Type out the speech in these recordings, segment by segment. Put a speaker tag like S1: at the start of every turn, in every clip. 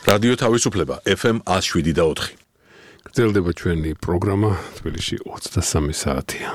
S1: რადიო თავისუფლება FM 107.4.
S2: გრძელდება ჩვენი პროგრამა თბილისში 23 საათია.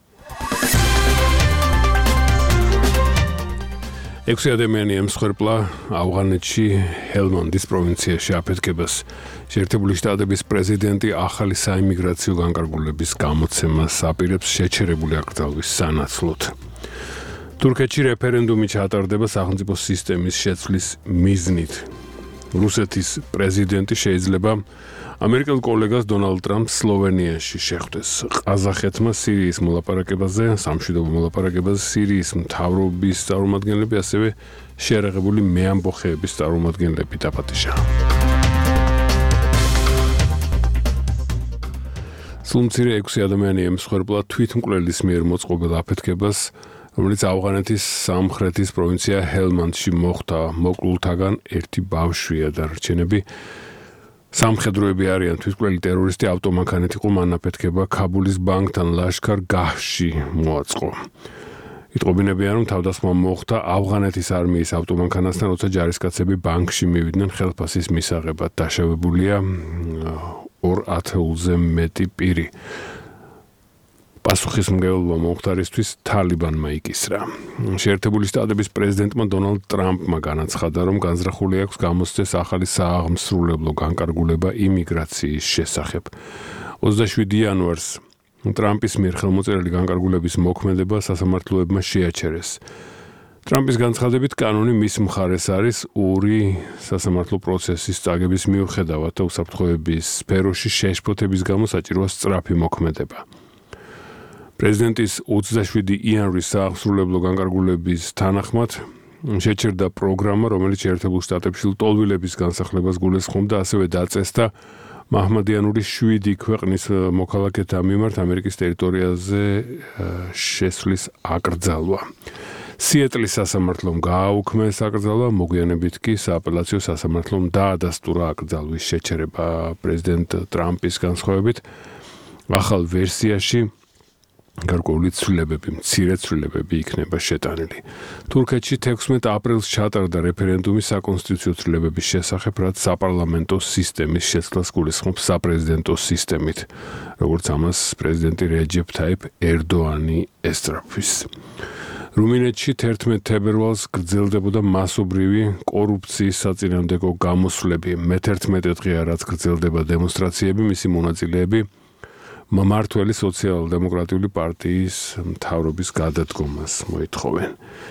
S2: 6 ადამიანი ემსხვერპლა ავღანეთში ჰელმონდის პროვინციაში აფეთქებას. შეერთებული შტატების პრეზიდენტი ახალი საიმიგრაციო განკარგულების გამოცემას აპირებს შეჩერებული აკრძალვის სანაცვლოდ. თურქეთში რეფერენდუმი ჩატარდება სახელმწიფო სისტემის შეცვლის მიზნით. რუსეთის პრეზიდენტი შეიძლება ამერიკელ კოლეგას დონალდ ტრამპს სლოვენიაში შეხვდეს. ყაზახეთმა სირიის მოლაპარაკებაზე, სამშვიდობო მოლაპარაკებაზე სირიის მთავრობის წარმომადგენლები, ასევე შეერაღებული მეამბოხეების წარმომადგენლები დაპატიჟა. სულ მცირე 6 ადამიანი ემსხვერპლა თვითმკვლელის მიერ მოწყობილ აფეთქებას, რომელიც ავღანეთის სამხრეთის პროვინცია ჰელმონდში მოხდა. მოკლულთაგან ერთი ბავშვია და რჩენები სამხედროები არიან. თვითმკვლელი ტერორისტი ავტომანქანით იყო, მან აფეთქება ქაბულის ბანკთან ლაშქარ გაჰში მოაწყო. იტყობინებიან, რომ თავდასხმა მოხდა ავღანეთის არმიის ავტომანქანასთან, როცა ჯარისკაცები ბანკში მივიდნენ ხელფასის მისაღებად. დაშავებულია 2 ათეულზე მეტი პირი. პასუხისმგებლობა მომხდარისთვის თალიბანმა იკისრა. შეერთებული შტატების პრეზიდენტმა დონალდ ტრამპმა განაცხადა, რომ განზრახული აქვს გამოსცეს ახალი სააღმსრულებლო განკარგულება იმიგრაციის შესახებ. 27 იანვარს ტრამპის მიერ ხელმოწერილი განკარგულების მოქმედება სასამართლოებმა შეაჩერეს. ტრამპის განცხადებით, კანონი მის მხარეს არის ორი სასამართლო პროცესის წაგების მიუხედავად და უსაფრთხოების სფეროში შეშფოთების გამო საჭიროა სწრაფი მოქმედება. პრეზიდენტის 27 იანვრის სააღმსრულებლო განკარგულების თანახმად შეჩერდა პროგრამა, რომელიც შეერთებულ შტატებში ლტოლვილების განსახლებას გულისხმობდა, ასევე დაწესდა მაჰმადიანური 7 ქვეყნის მოქალაქეთა მიმართ ამერიკის ტერიტორიაზე შესვლის აკრძალვა. სიეტლის სასამართლომ გააუქმეს აკრძალვა, მოგვიანებით კი სააპელაციო სასამართლომ დაადასტურა აკრძალვის შეჩერება. პრეზიდენტ ტრამპის განსხვავებით ახალ ვერსიაში გარკვეული ცვლილებები, მცირე ცვლილებები იქნება შეტანილი. თურქეთში 16 აპრილს ჩატარდა რეფერენდუმი საკონსტიტუციო ცვლილებების შესახებ, რაც საპარლამენტო სისტემის შეცვლას გულისხმობს საპრეზიდენტო სისტემით, როგორც ამას პრეზიდენტი რეჯეფ თაიფ ერდოანი ესწრაფვის. რუმინეთში 11 თებერვალს გრძელდებოდა მასობრივი კორუფციის საწინააღმდეგო გამოსვლები. მე-11 დღეა, რაც გრძელდება დემონსტრაციები, მისი მონაწილეები მმართველი სოციალ-დემოკრატიული პარტიის მთავრობის გადადგომას მოითხოვენ.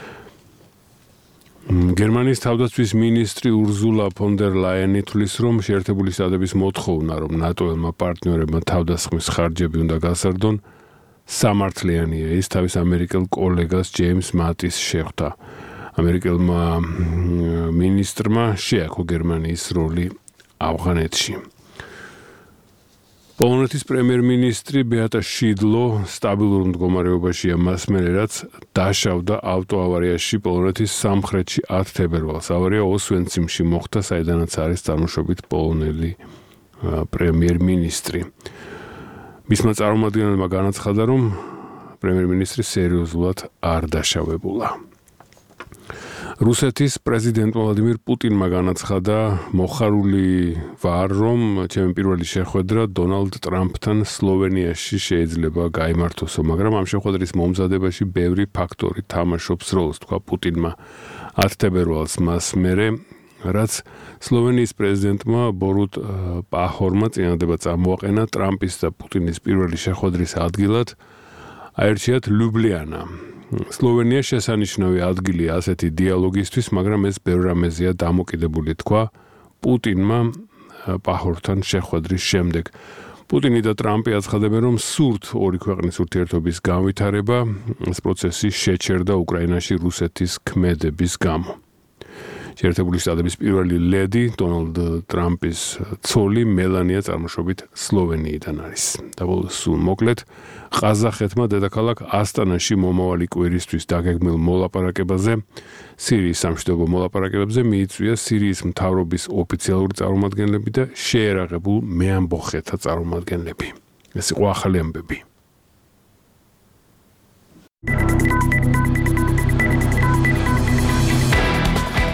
S2: გერმანიის თავდაცვის მინისტრი ურზულა ფონ დერ ლაიანი თვლის, რომ შეერთებული შტატების მოთხოვნა, რომ ნატო-ელმა პარტნიორებმა თავდასხმის ხარჯები უნდა გასარდონ, სამართლიანია. ის თავის ამერიკელ კოლეგას ჯეიმს მატის შეხვდა. ამერიკელმა მინისტრმა შეაქო გერმანიის როლი ავღანეთში. პოლონეთის პრემიერ-მინისტრი ბეატა შიდლო სტაბილურ მდგომარეობაშია მას მერე, რაც დაშავდა ავტოავარიაში პოლონეთის სამხრეთში 10 თებერვალს. ავარია ოსვენციმში მოხდა, საიდანაც არის წარმოშობით პოლონელი პრემიერ-მინისტრი. მისმა წარმომადგენელმა განაცხადა, რომ პრემიერ-მინისტრი სერიოზულად არ დაშავებულა. რუსეთის პრეზიდენტ ვლადიმირ პუტინმა განაცხადა, მოხარული ვარ, რომ ჩემი პირველი შეხვედრა დონალდ ტრამპთან სლოვენიაში შეიძლება გაიმართოსო, მაგრამ ამ შეხვედრის მომზადებაში ბევრი ფაქტორი თამაშობს როლს, თქვა პუტინმა 10 თებერვალს მას მერე, რაც სლოვენიის პრეზიდენტმა ბორუტ პაჰორმა წინადადება წამოაყენა ტრამპის და პუტინის პირველი შეხვედრის ადგილად აერჩიათ ლიუბლიანა. სლოვენია შესანიშნავი ადგილია ასეთი დიალოგისთვის, მაგრამ ეს ბევრ რამეზეა დამოკიდებული, თქვა პუტინმა პაჰორთან შეხვედრის შემდეგ. პუტინი და ტრამპი აცხადებენ, რომ სურთ ორი ქვეყნის ურთიერთობის განვითარება. ეს პროცესი შეჩერდა უკრაინაში რუსეთის ქმედების გამო. შეერთებული შტატების პირველი ლედი დონალდ ტრამპის ცოლი მელანია წარმოშობით სლოვენიიდან არის. და ბოლოს სულ მოკლედ ყაზახეთმა დედაქალაქ ასტანაში მომავალი კვირისთვის დაგეგმილ მოლაპარაკებაზე, სირიის სამშვიდობო მოლაპარაკებებზე მიიწვია სირიის მთავრობის ოფიციალური წარმომადგენლები და შეერაღებულ მეამბოხეთა წარმომადგენლები. ეს იყო ახალი ამბები.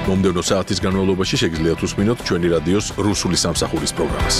S1: მომდევნო საათის განმავლობაში შეგიძლიათ უსმინოთ ჩვენი რადიოს რუსული სამსახურის პროგრამას.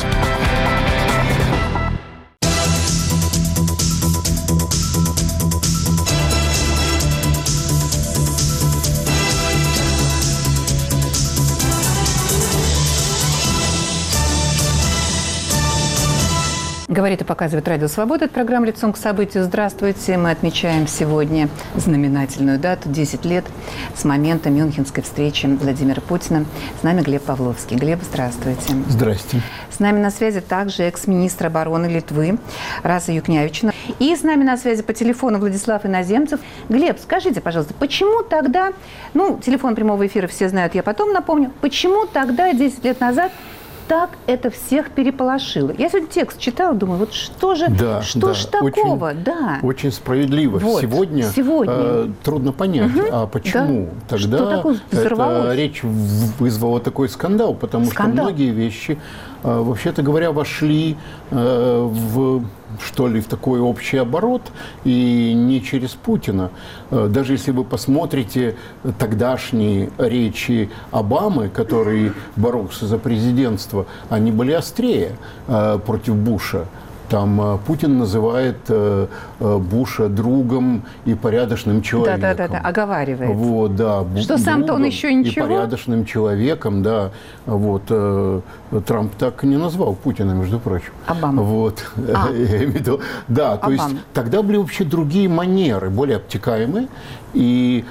S3: Говорит и показывает Радио Свобода. Это программа «Лицом к событию». Здравствуйте. Мы отмечаем сегодня знаменательную дату, 10 лет с момента мюнхенской встречи Владимира Путина. С нами Глеб Павловский. Глеб, здравствуйте.
S4: Здрасте.
S3: С нами на связи также экс-министр обороны Литвы Раса Юкнявична. И с нами на связи по телефону Владислав Иноземцев. Глеб, скажите, пожалуйста, почему тогда, телефон прямого эфира все знают, я потом напомню, почему тогда, 10 лет назад, так это всех переполошило? Я сегодня текст читала, думаю, вот что же такого?
S4: Очень справедливо.
S3: Вот,
S4: сегодня трудно понять, а почему тогда эта речь вызвала такой скандал, потому что многие вещи, вообще-то говоря, вошли в такой общий оборот, и не через Путина. Даже если вы посмотрите тогдашние речи Обамы, который боролся за президентство, они были острее против Буша. Там Путин называет Буша другом и порядочным человеком.
S3: Да, оговаривает.
S4: Вот, да.
S3: Что сам-то он еще ничего.
S4: И порядочным человеком, да. Вот. Трамп так не назвал Путина, между прочим.
S3: Обама.
S4: Вот. Да, то есть тогда были вообще другие манеры, более обтекаемые. И,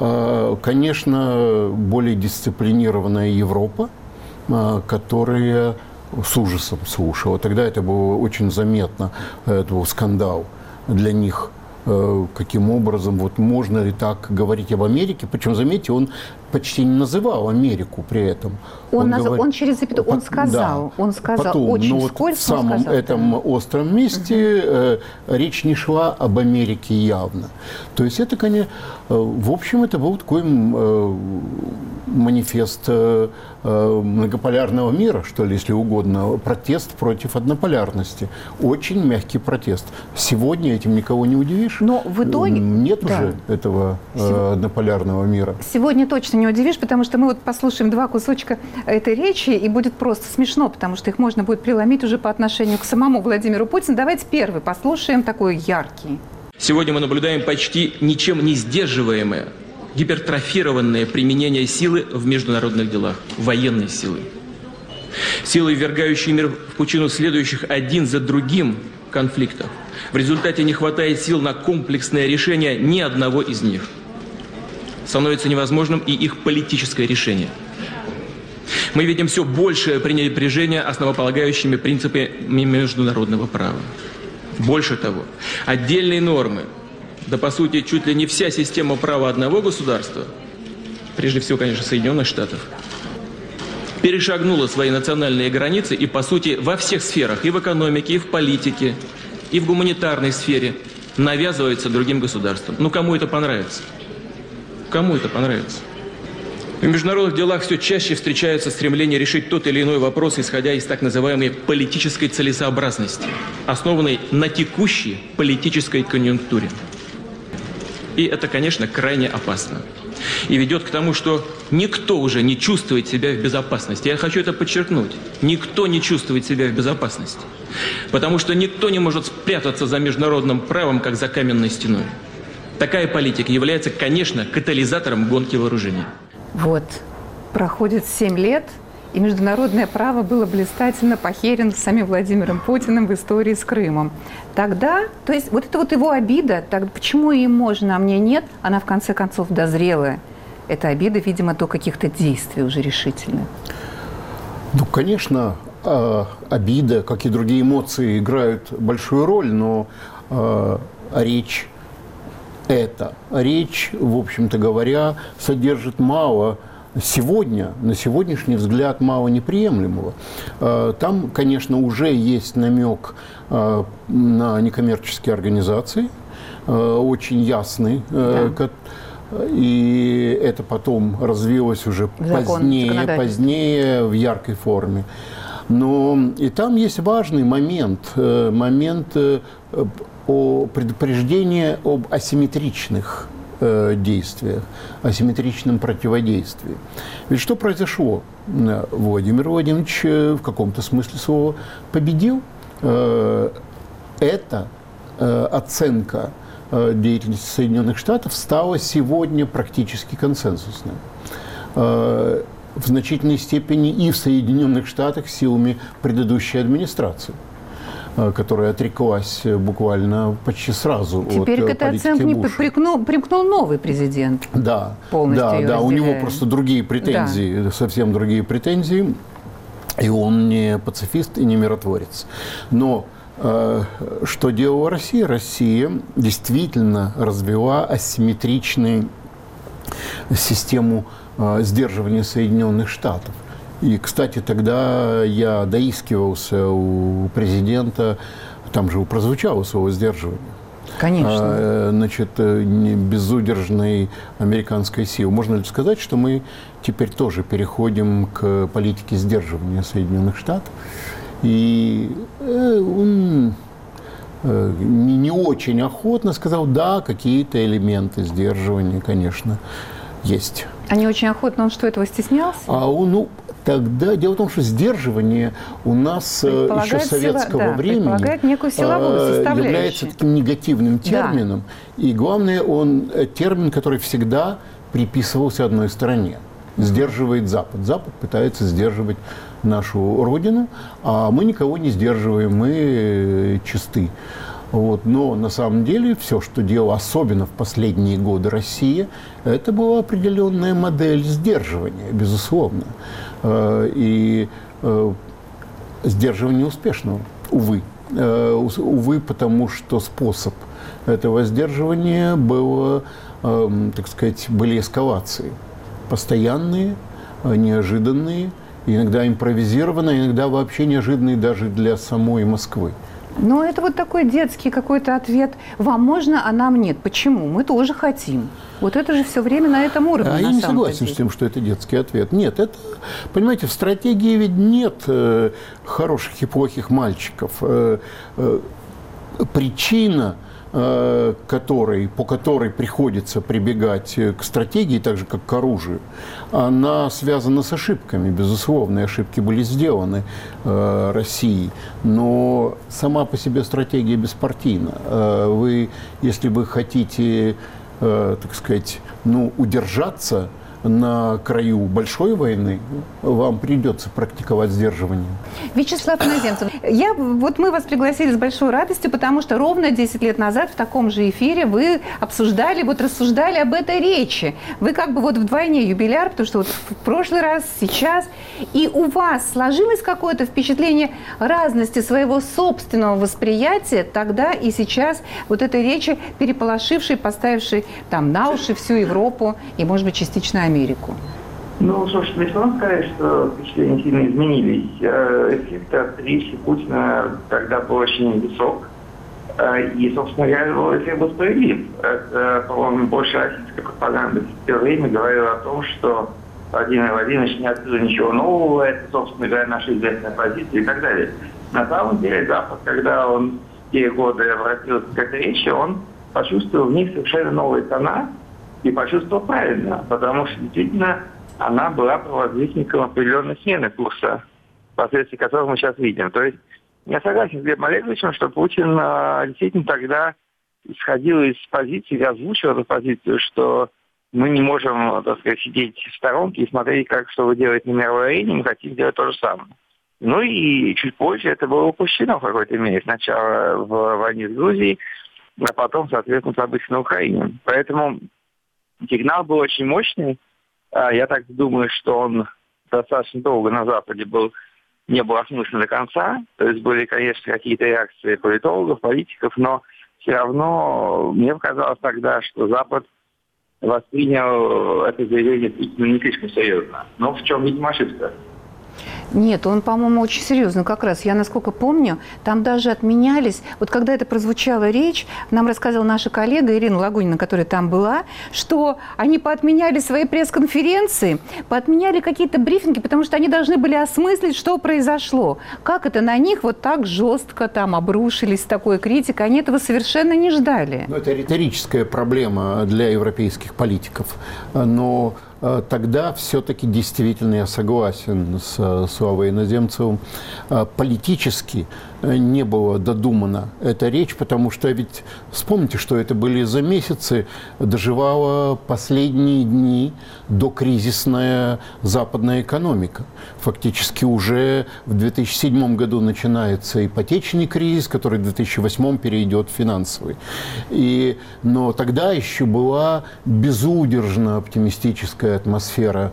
S4: конечно, более дисциплинированная Европа, которая с ужасом слушала. Тогда это было очень заметно, это был скандал для них. Каким образом, вот можно ли так говорить об Америке? Причем, заметьте, он почти не называл Америку при этом.
S3: Он через запятую, он сказал,
S4: потом,
S3: очень
S4: но
S3: вскользь.
S4: В самом этом остром месте речь не шла об Америке явно. То есть это, конечно, в общем, это был такой манифест многополярного мира, что ли, если угодно, протест против однополярности. Очень мягкий протест. Сегодня этим никого не удивишь.
S3: Но в итоге...
S4: Нет уже этого однополярного мира.
S3: Сегодня точно не удивишь, потому что мы вот послушаем два кусочка этой речи, и будет просто смешно, потому что их можно будет преломить уже по отношению к самому Владимиру Путину. Давайте первый послушаем, такой яркий.
S5: Сегодня мы наблюдаем почти ничем не сдерживаемое, гипертрофированное применение силы в международных делах, военной силы. Силы, ввергающие мир в пучину следующих один за другим конфликтов. В результате не хватает сил на комплексное решение ни одного из них. Становится невозможным и их политическое решение. Мы видим все большее пренебрежение основополагающими принципами международного права. Больше того, отдельные нормы, да по сути чуть ли не вся система права одного государства, прежде всего, конечно, Соединенных Штатов, перешагнула свои национальные границы и, по сути, во всех сферах, и в экономике, и в политике, и в гуманитарной сфере навязывается другим государствам. Кому это понравится? Кому это понравится? В международных делах все чаще встречается стремление решить тот или иной вопрос, исходя из так называемой политической целесообразности, основанной на текущей политической конъюнктуре. И это, конечно, крайне опасно. И ведет к тому, что никто уже не чувствует себя в безопасности. Я хочу это подчеркнуть. Никто не чувствует себя в безопасности. Потому что никто не может спрятаться за международным правом, как за каменной стеной. Такая политика является, конечно, катализатором гонки вооружений.
S3: Вот. Проходит 7 лет, и международное право было блистательно похерено самим Владимиром Путиным в истории с Крымом. Тогда, то есть вот это вот его обида, так, почему им можно, а мне нет, она в конце концов дозрела. Эта обида, видимо, до каких-то действий уже решительных.
S4: Конечно, обида, как и другие эмоции, играют большую роль, но речь, в общем-то говоря, содержит мало сегодня, на сегодняшний взгляд, мало неприемлемого. Там, конечно, уже есть намек на некоммерческие организации, очень ясный, и это потом развилось уже позднее в яркой форме. Но и там есть важный момент о предупреждении об асимметричных действиях, асимметричном противодействии. Ведь что произошло? Владимир Владимирович в каком-то смысле слова победил. Эта оценка деятельности Соединенных Штатов стала сегодня практически консенсусной. В значительной степени и в Соединенных Штатах силами предыдущей администрации, которая отреклась буквально почти сразу от политики Буша.
S3: Теперь к этой оценке примкнул новый президент.
S4: Да, у него просто другие претензии, совсем другие претензии, и он не пацифист и не миротворец. Но что делала Россия? Россия действительно развела асимметричную систему сдерживания Соединенных Штатов. И, кстати, тогда я доискивался у президента, там же прозвучало слово «сдерживание».
S3: Конечно.
S4: Значит, безудержной американской силы. Можно ли сказать, что мы теперь тоже переходим к политике сдерживания Соединенных Штатов? И он не очень охотно сказал, да, какие-то элементы сдерживания, конечно, есть.
S3: А не очень охотно, он что, этого стеснялся?
S4: Тогда дело в том, что сдерживание у нас еще советского времени
S3: некую силовую составляющую.
S4: Является таким негативным термином. Да. И главное, он термин, который всегда приписывался одной стороне. Сдерживает Запад. Запад пытается сдерживать нашу родину, а мы никого не сдерживаем, мы чисты. Но на самом деле все, что делала, особенно в последние годы Россия, это была определенная модель сдерживания, безусловно. И сдерживания успешного, увы. Увы, потому что способ этого сдерживания был, так сказать, были эскалации. Постоянные, неожиданные, иногда импровизированные, иногда вообще неожиданные даже для самой Москвы.
S3: Но это вот такой детский какой-то ответ. Вам можно, а нам нет. Почему? Мы тоже хотим. Вот это же все время на этом уровне.
S4: Я не согласен с тем, что это детский ответ. Нет, это, понимаете, в стратегии ведь нет хороших и плохих мальчиков. Причина, по которой приходится прибегать к стратегии, так же, как к оружию, она связана с ошибками. Безусловно, ошибки были сделаны Россией, но сама по себе стратегия беспартийна. Если вы хотите, так сказать, удержаться на краю большой войны, вам придется практиковать сдерживание.
S3: Вячеслав Иноземцев, мы вас пригласили с большой радостью, потому что ровно 10 лет назад в таком же эфире вы рассуждали об этой речи. Вы вдвойне юбиляр, потому что в прошлый раз, сейчас. И у вас сложилось какое-то впечатление разности своего собственного восприятия тогда и сейчас этой речи, переполошившей, поставившей на уши всю Европу и, может быть, частично Америку?
S6: Слушайте, можно сказать, что впечатления сильно изменились. Эффект от речи Путина тогда был очень высок. И, собственно говоря, эффект был справедлив. Это, по-моему, больше российская пропаганда в то время говорила о том, что Владимир Владимирович не открыл ничего нового, это, собственно говоря, наша известная позиция и так далее. На самом деле, Запад, когда он в те годы обратился к этой речи, он почувствовал в них совершенно новые тона, и почувствовал правильно, потому что действительно она была провозвестником определенной смены курса, последствия которого мы сейчас видим. То есть я согласен с Глебом Олеговичем, что Путин действительно тогда исходил из позиции, озвучил эту позицию, что мы не можем, так сказать, сидеть в сторонке и смотреть, что вы делаете на мировой арене, мы хотим сделать то же самое. И чуть позже это было упущено в какой-то мере. Сначала в войне с Грузией, а потом, соответственно, события на Украине. Поэтому сигнал был очень мощный. Я так думаю, что он достаточно долго на Западе не был осмыслен до конца. То есть были, конечно, какие-то реакции политологов, политиков, но все равно мне показалось тогда, что Запад воспринял это заявление не слишком серьезно. Но в чем, видимо, ошибка?
S3: Нет, он, по-моему, очень серьезно. Как раз, я, насколько помню, там даже отменялись... Вот когда это прозвучала речь, нам рассказывала наша коллега Ирина Лагунина, которая там была, что они поотменяли свои пресс-конференции, поотменяли какие-то брифинги, потому что они должны были осмыслить, что произошло. Как это на них вот так жестко там обрушились с такой критикой? Они этого совершенно не ждали.
S4: Ну, это риторическая проблема для европейских политиков. Но тогда все-таки действительно я согласен с Славой Иноземцевым. Политически не было додумана эта речь, потому что ведь вспомните, что это были за месяцы, доживала последние дни докризисная западная экономика. Фактически уже в 2007 году начинается ипотечный кризис, который в 2008 перейдет в финансовый. Но тогда еще была безудержно оптимистическая атмосфера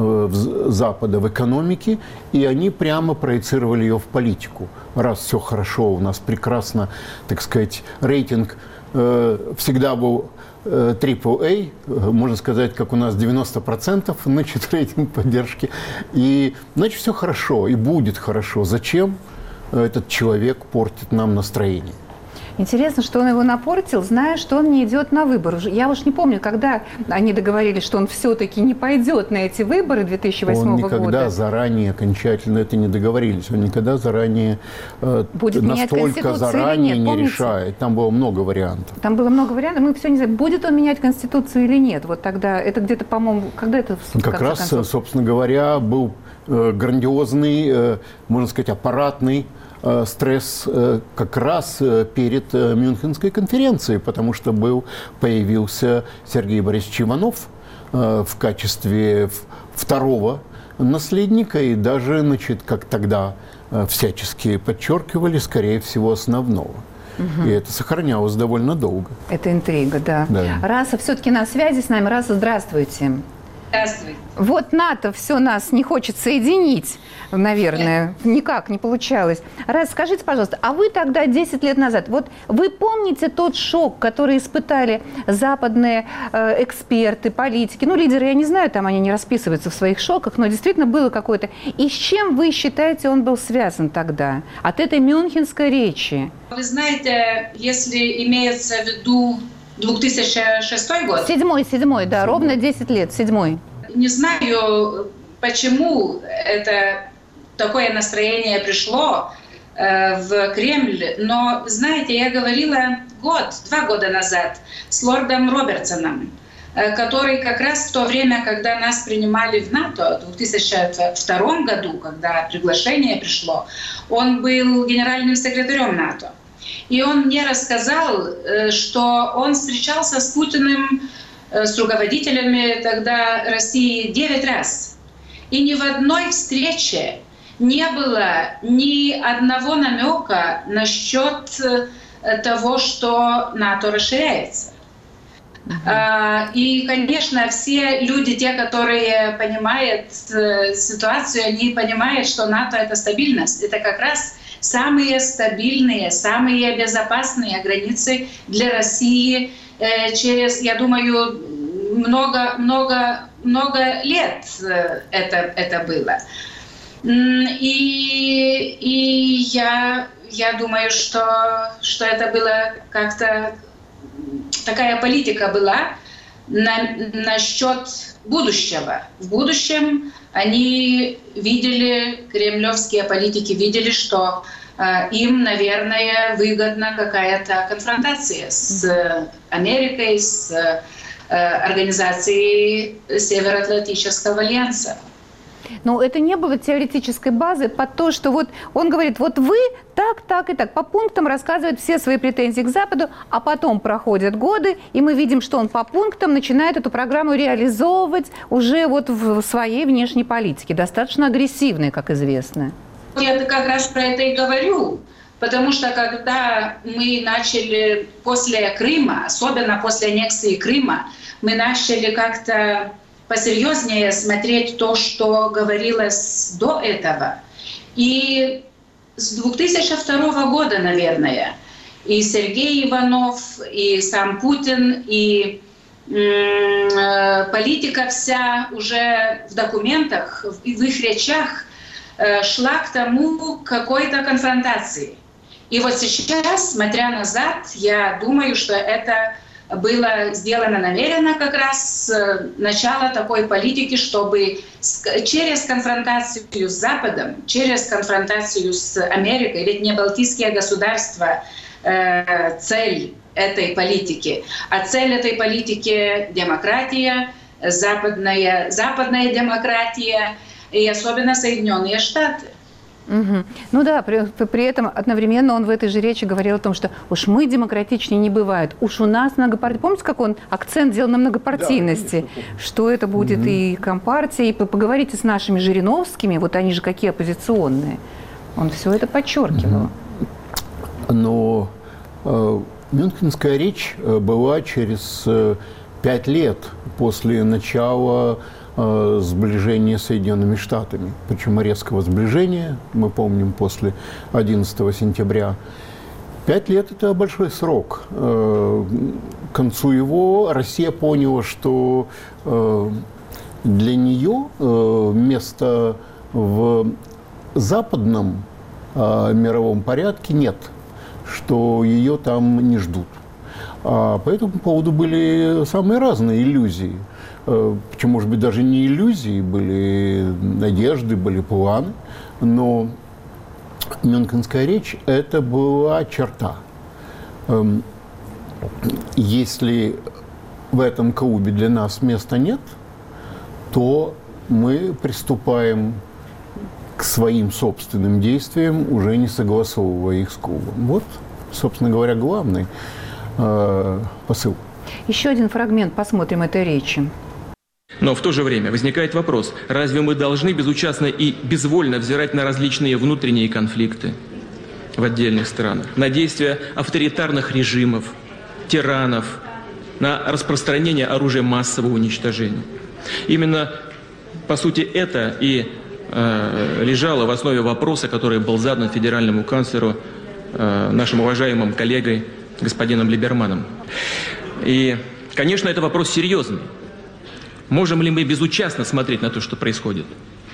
S4: Запада в экономике, и они прямо проецировали ее в политику. Раз все хорошо, у нас прекрасно, так сказать, рейтинг всегда был AAA, можно сказать, как у нас 90%, значит, рейтинг поддержки. И, значит, все хорошо, и будет хорошо. Зачем этот человек портит нам настроение?
S3: Интересно, что он его напортил, зная, что он не идет на выборы. Я уж не помню, когда они договорились, что он все-таки не пойдет на эти выборы 2008 года.
S4: Он никогда заранее окончательно это не договорились. Он никогда заранее, настолько заранее не решает. Там было много вариантов.
S3: Там было много вариантов. Мы все не знаем, будет он менять Конституцию или нет. Вот тогда, это где-то, по-моему, когда это...
S4: Как раз, концов? Собственно говоря, был грандиозный, можно сказать, аппаратный стресс как раз перед Мюнхенской конференцией, потому что появился Сергей Борисович Иванов в качестве второго наследника, и даже, значит, как тогда всячески подчеркивали, скорее всего, основного. Угу. И это сохранялось довольно долго.
S3: Это интрига, да. Раса все-таки на связи с нами. Раса, здравствуйте.
S7: Здравствуйте.
S3: Вот НАТО все нас не хочет соединить, наверное, никак не получалось. Раз, скажите, пожалуйста, а вы тогда 10 лет назад, вот вы помните тот шок, который испытали западные эксперты, политики, ну, лидеры, я не знаю, там они не расписываются в своих шоках, но действительно было какое-то... И с чем вы считаете, он был связан тогда от этой мюнхенской речи?
S7: Вы знаете, если имеется в виду 2006 год?
S3: Седьмой, да, ровно 10 лет, седьмой.
S7: Не знаю, почему это такое настроение пришло в Кремль, но, знаете, я говорила 2 года назад с лордом Робертсоном, который как раз в то время, когда нас принимали в НАТО, в 2002 году, когда приглашение пришло, он был генеральным секретарем НАТО. И он мне рассказал, что он встречался с Путиным, с руководителями тогда России 9 раз. И ни в одной встрече не было ни одного намека насчет того, что НАТО расширяется. И, конечно, все люди, те, которые понимают ситуацию, они понимают, что НАТО — это стабильность. Это как раз самые стабильные, самые безопасные границы для России через, я думаю, много лет это было. И я думаю, что это было как-то... Такая политика была насчет будущего. В будущем они видели, кремлевские политики видели, что им, наверное, выгодна какая-то конфронтация с Америкой, с организацией Североатлантического альянса.
S3: Но это не было теоретической базы под то, что вот он говорит, вот вы так и так, по пунктам рассказывает все свои претензии к Западу, а потом проходят годы, и мы видим, что он по пунктам начинает эту программу реализовывать уже вот в своей внешней политике, достаточно агрессивной, как известно.
S7: Я как раз про это и говорю, потому что когда мы начали после Крыма, особенно после аннексии Крыма, мы начали как-то посерьезнее смотреть то, что говорилось до этого. И с 2002 года, наверное, и Сергей Иванов, и сам Путин, и политика вся уже в документах, в их речах шла к тому, к какой-то конфронтации. И вот сейчас, смотря назад, я думаю, что это было сделано намеренно как раз начало такой политики, чтобы через конфронтацию с Западом, через конфронтацию с Америкой, ведь не балтийские государства цель этой политики, а цель этой политики — демократия, западная демократия и особенно Соединенные Штаты.
S3: Угу. Ну да, при этом одновременно он в этой же речи говорил о том, что уж мы демократичнее не бывает, уж у нас многопартийность. Помните, как он акцент делал на многопартийности? Да, что это будет и Компартия, и поговорите с нашими Жириновскими, вот они же какие оппозиционные. Он все это подчеркивал.
S4: Но Мюнхенская речь была через 5 лет после начала сближения с Соединенными Штатами, причем резкого сближения, мы помним, после 11 сентября. 5 лет – это большой срок. К концу его Россия поняла, что для нее места в западном мировом порядке нет, что ее там не ждут. А по этому поводу были самые разные иллюзии. Причем, может быть, даже не иллюзии, были надежды, были планы, но Мюнхенская речь – это была черта. Если в этом клубе для нас места нет, то мы приступаем к своим собственным действиям, уже не согласовывая их с клубом. Вот, собственно говоря, главный посыл.
S3: Еще один фрагмент посмотрим этой речи.
S5: Но в то же время возникает вопрос, разве мы должны безучастно и безвольно взирать на различные внутренние конфликты в отдельных странах, на действия авторитарных режимов, тиранов, на распространение оружия массового уничтожения? Именно, по сути, это и лежало в основе вопроса, который был задан федеральному канцлеру, нашим уважаемым коллегой господином Либерманом. И, конечно, это вопрос серьезный. Можем ли мы безучастно смотреть на то, что происходит?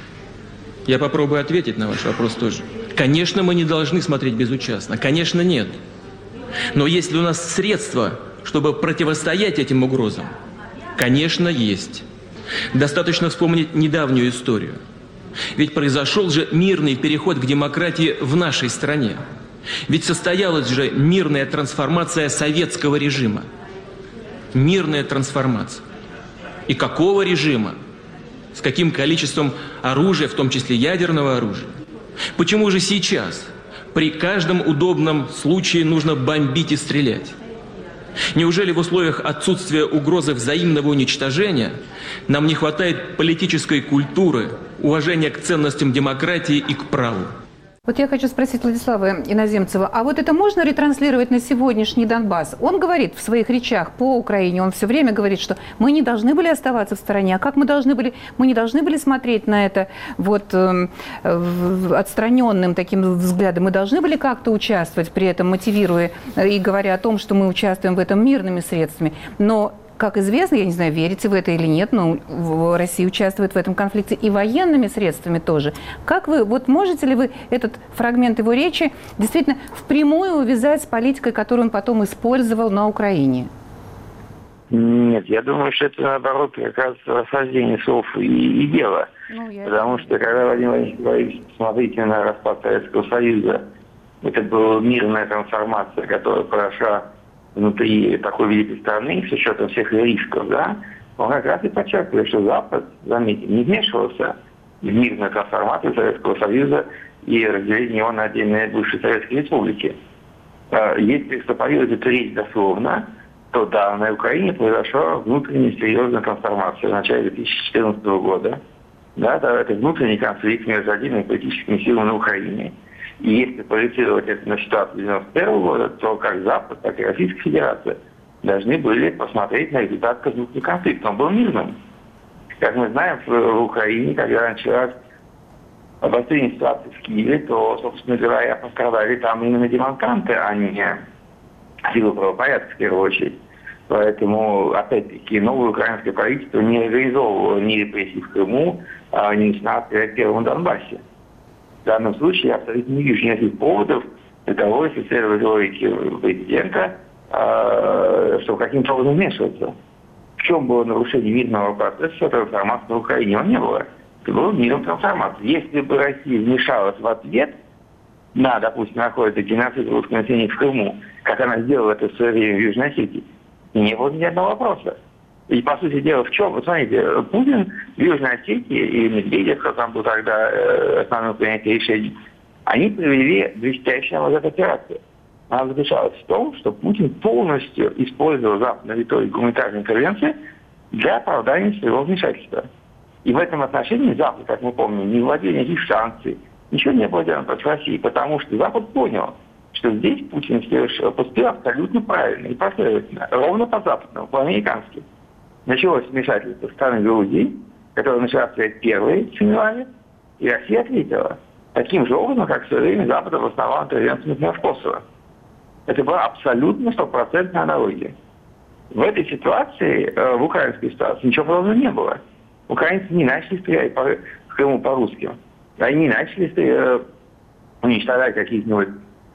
S5: Я попробую ответить на ваш вопрос тоже. Конечно, мы не должны смотреть безучастно. Конечно, нет. Но есть ли у нас средства, чтобы противостоять этим угрозам? Конечно, есть. Достаточно вспомнить недавнюю историю. Ведь произошел же мирный переход к демократии в нашей стране. Ведь состоялась же мирная трансформация советского режима. Мирная трансформация. И какого режима? С каким количеством оружия, в том числе ядерного оружия? Почему же сейчас при каждом удобном случае нужно бомбить и стрелять? Неужели в условиях отсутствия угрозы взаимного уничтожения нам не хватает политической культуры, уважения к ценностям демократии и к праву?
S3: Вот я хочу спросить Владислава Иноземцева, а вот это можно ретранслировать на сегодняшний Донбасс? Он говорит в своих речах по Украине, он все время говорит, что мы не должны были оставаться в стороне, а как мы должны были? Мы не должны были смотреть на это вот отстраненным таким взглядом, мы должны были как-то участвовать, при этом мотивируя и говоря о том, что мы участвуем в этом мирными средствами. Но как известно, я не знаю, верите вы это или нет, но Россия участвует в этом конфликте и военными средствами тоже. Как вы, вот можете ли вы этот фрагмент его речи действительно впрямую увязать с политикой, которую он потом использовал на Украине?
S6: Нет, я думаю, что это, наоборот, как раз расхождение слов и дела. Потому что, когда Владимир Владимирович говорит, смотрите на распад Советского Союза, это была мирная трансформация, которая прошла внутри такой великой страны, с учетом всех рисков, да, он как раз и подчеркивает, что Запад, заметьте, не вмешивался в мирную трансформацию Советского Союза и разделение его на отдельные бывшие советские республики. Если проповедовать эту речь дословно, то да, на Украине произошла внутренняя серьезная трансформация в начале 2014 года. Да, это внутренний конфликт между отдельными политическими силами на Украине. И если проецировать это на ситуацию 1991 года, то как Запад, так и Российская Федерация должны были посмотреть на результат конфликтного конфликта. Он был мирным. Как мы знаем, в Украине, когда началась обострение ситуации в Киеве, то, собственно говоря, пострадали там именно демонстранты, а не силы правопорядка в первую очередь. Поэтому, опять-таки, новое украинское правительство не реализовывало ни репрессий в Крыму, ни на Первом Донбассе. В данном случае я абсолютно не вижу никаких поводов для того, если следовать логике президента, чтобы каким-то образом вмешиваться. В чем было нарушение мирного процесса трансформации на Украине? Его не было. Это было миром трансформации. Если бы Россия вмешалась в ответ на, допустим, какой-то геноцид русского населения в Крыму, как она сделала это в свое время в Южной Осетии, не было ни одного вопроса. И, по сути дела, в чем? Вы смотрите, Путин в Южной Осетии и Медведев, как там был тогда основным принятие решений, они провели блестящую операцию. Она заключалась в том, что Путин полностью использовал западную риторику гуманитарной интервенции для оправдания своего вмешательства. И в этом отношении Запад, как мы помним, не вводил никаких санкций, ничего не было сделано против России, потому что Запад понял, что здесь Путин поступил абсолютно правильно и последовательно, ровно по-западному, по-американски. Началось вмешательство страны Грузии, которая начала стрелять первой в январе, и Россия ответила таким же образом, как в свое время Запад обосновал интервенцию, например, в Косово. Это была абсолютно стопроцентная аналогия. В этой ситуации, в украинской ситуации, ничего подобного не было. Украинцы не начали стрелять в Крыму по-русски. Они не начали уничтожать каких-нибудь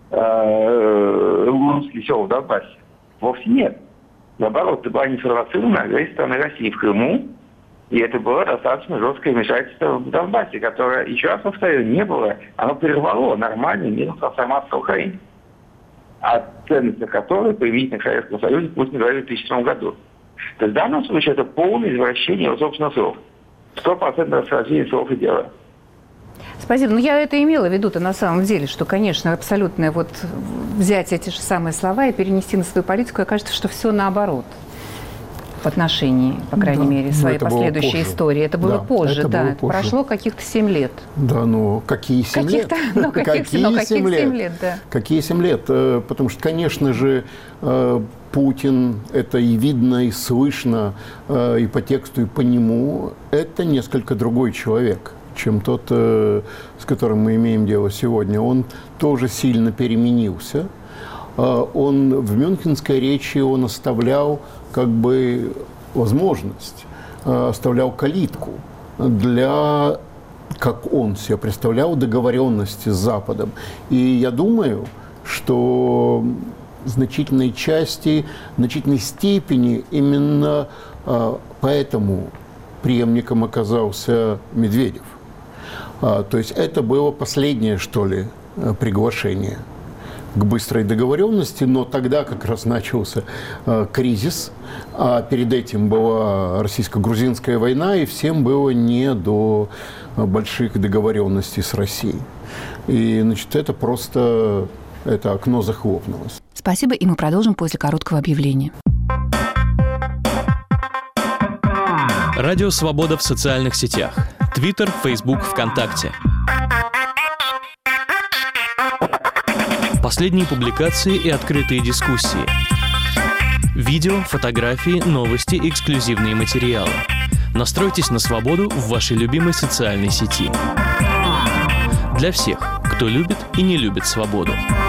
S6: русских сел в Донбассе. Вовсе нет. Наоборот, это была неинформационная агрессия страны России в Крыму, и это было достаточно жесткое вмешательство в Донбассе, которое, еще раз повторю, не было. Оно прервало нормальную мирную трансформацию в Украине. О ценностях которой применительно к Советскому Союзу Путин говорил в 2007 году. То есть в данном случае это полное извращение его собственных слов. 100% расхождение слов и дела.
S3: Спасибо. Ну, я это имела в виду-то на самом деле, что, конечно, абсолютно вот взять эти же самые слова и перенести на свою политику, и кажется, что все наоборот в отношении, по крайней мере, своей последующей истории. Это было позже, да. Позже. Прошло каких-то 7 лет.
S4: Да, ну какие 7 лет? Какие 7 лет, да. Какие 7 лет? Потому что, конечно же, Путин, это и видно, и слышно, и по тексту, и по нему, это несколько другой человек, чем тот, с которым мы имеем дело сегодня. Он тоже сильно переменился. Он в мюнхенской речи он оставлял как бы возможность, оставлял калитку для, как он себе представлял, договоренности с Западом. И я думаю, что в значительной части, в значительной степени именно поэтому преемником оказался Медведев. То есть это было последнее, что ли, приглашение к быстрой договоренности, но тогда как раз начался кризис, а перед этим была российско-грузинская война, и всем было не до больших договоренностей с Россией. И, значит, это просто, это окно захлопнулось.
S3: Спасибо, и мы продолжим после короткого объявления.
S8: Радио «Свобода» в социальных сетях. Твиттер, Фейсбук, ВКонтакте. Последние публикации и открытые дискуссии. Видео, фотографии, новости, эксклюзивные материалы. Настройтесь на свободу в вашей любимой социальной сети. Для всех, кто любит и не любит свободу.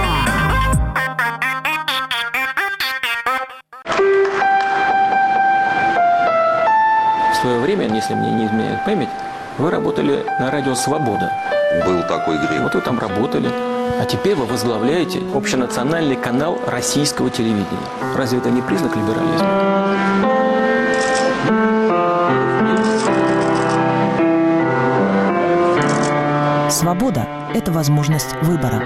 S5: В свое время, если мне не изменяет память, вы работали на радио «Свобода».
S9: Был такой грех.
S5: Вот вы там работали. А теперь вы возглавляете общенациональный канал российского телевидения. Разве это не признак либерализма?
S10: Свобода – это возможность выбора.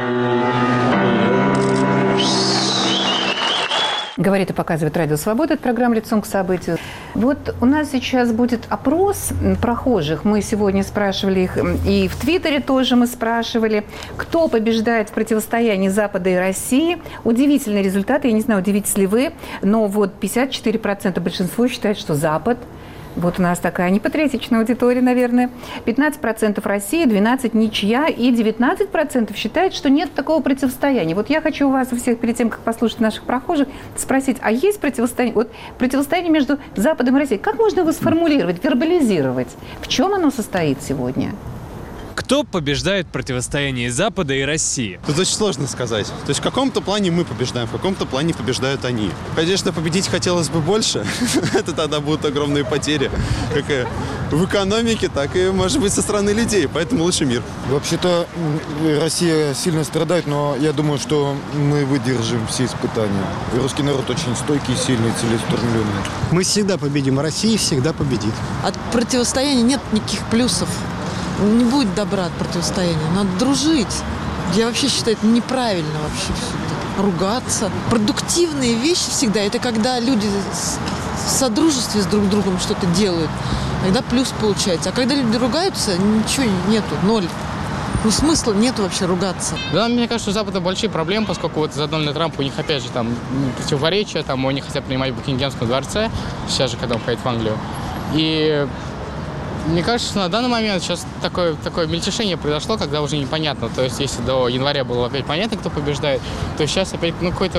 S3: Говорит и показывает радио «Свобода». Это программа «Лицом к событию». Вот у нас сейчас будет опрос прохожих. Мы сегодня спрашивали их, и в Твиттере тоже мы спрашивали, кто побеждает в противостоянии Запада и России. Удивительные результаты. Я не знаю, удивитесь ли вы, но вот 54% большинство считает, что Запад. Вот у нас такая непатриотичная аудитория, наверное. 15% Россия, 12% ничья, и 19% считают, что нет такого противостояния. Вот я хочу у вас, у всех, перед тем, как послушать наших прохожих, спросить, а есть противостояние? Вот противостояние между Западом и Россией. Как можно его сформулировать, вербализировать? В чем оно состоит сегодня?
S9: Кто побеждает в противостоянии Запада и России?
S11: Тут очень сложно сказать. То есть в каком-то плане мы побеждаем, в каком-то плане побеждают они. Конечно, победить хотелось бы больше. Это тогда будут огромные потери. Как и в экономике, так и, может быть, со стороны людей. Поэтому лучше мир.
S12: Вообще-то Россия сильно страдает, но я думаю, что мы выдержим все испытания. И русский народ очень стойкий, сильный, целеустремленный.
S13: Мы всегда победим. Россия всегда победит.
S14: От противостояния нет никаких плюсов. Не будет добра от противостояния. Надо дружить. Я вообще считаю, это неправильно вообще все. Ругаться. Продуктивные вещи всегда, это когда люди в содружестве с друг другом что-то делают. Тогда плюс получается. А когда люди ругаются, ничего нету, ноль. Ну, смысла нету вообще ругаться.
S15: Да, мне кажется, у Запада большие проблемы, поскольку вот за Дональда Трампа у них, опять же, там противоречия, там они хотят принимать в Букингемском дворце, сейчас же, когда он поедет в Англию. И мне кажется, что на данный момент сейчас такое мельтешение произошло, когда уже непонятно. То есть, если до января было опять понятно, кто побеждает, то сейчас опять,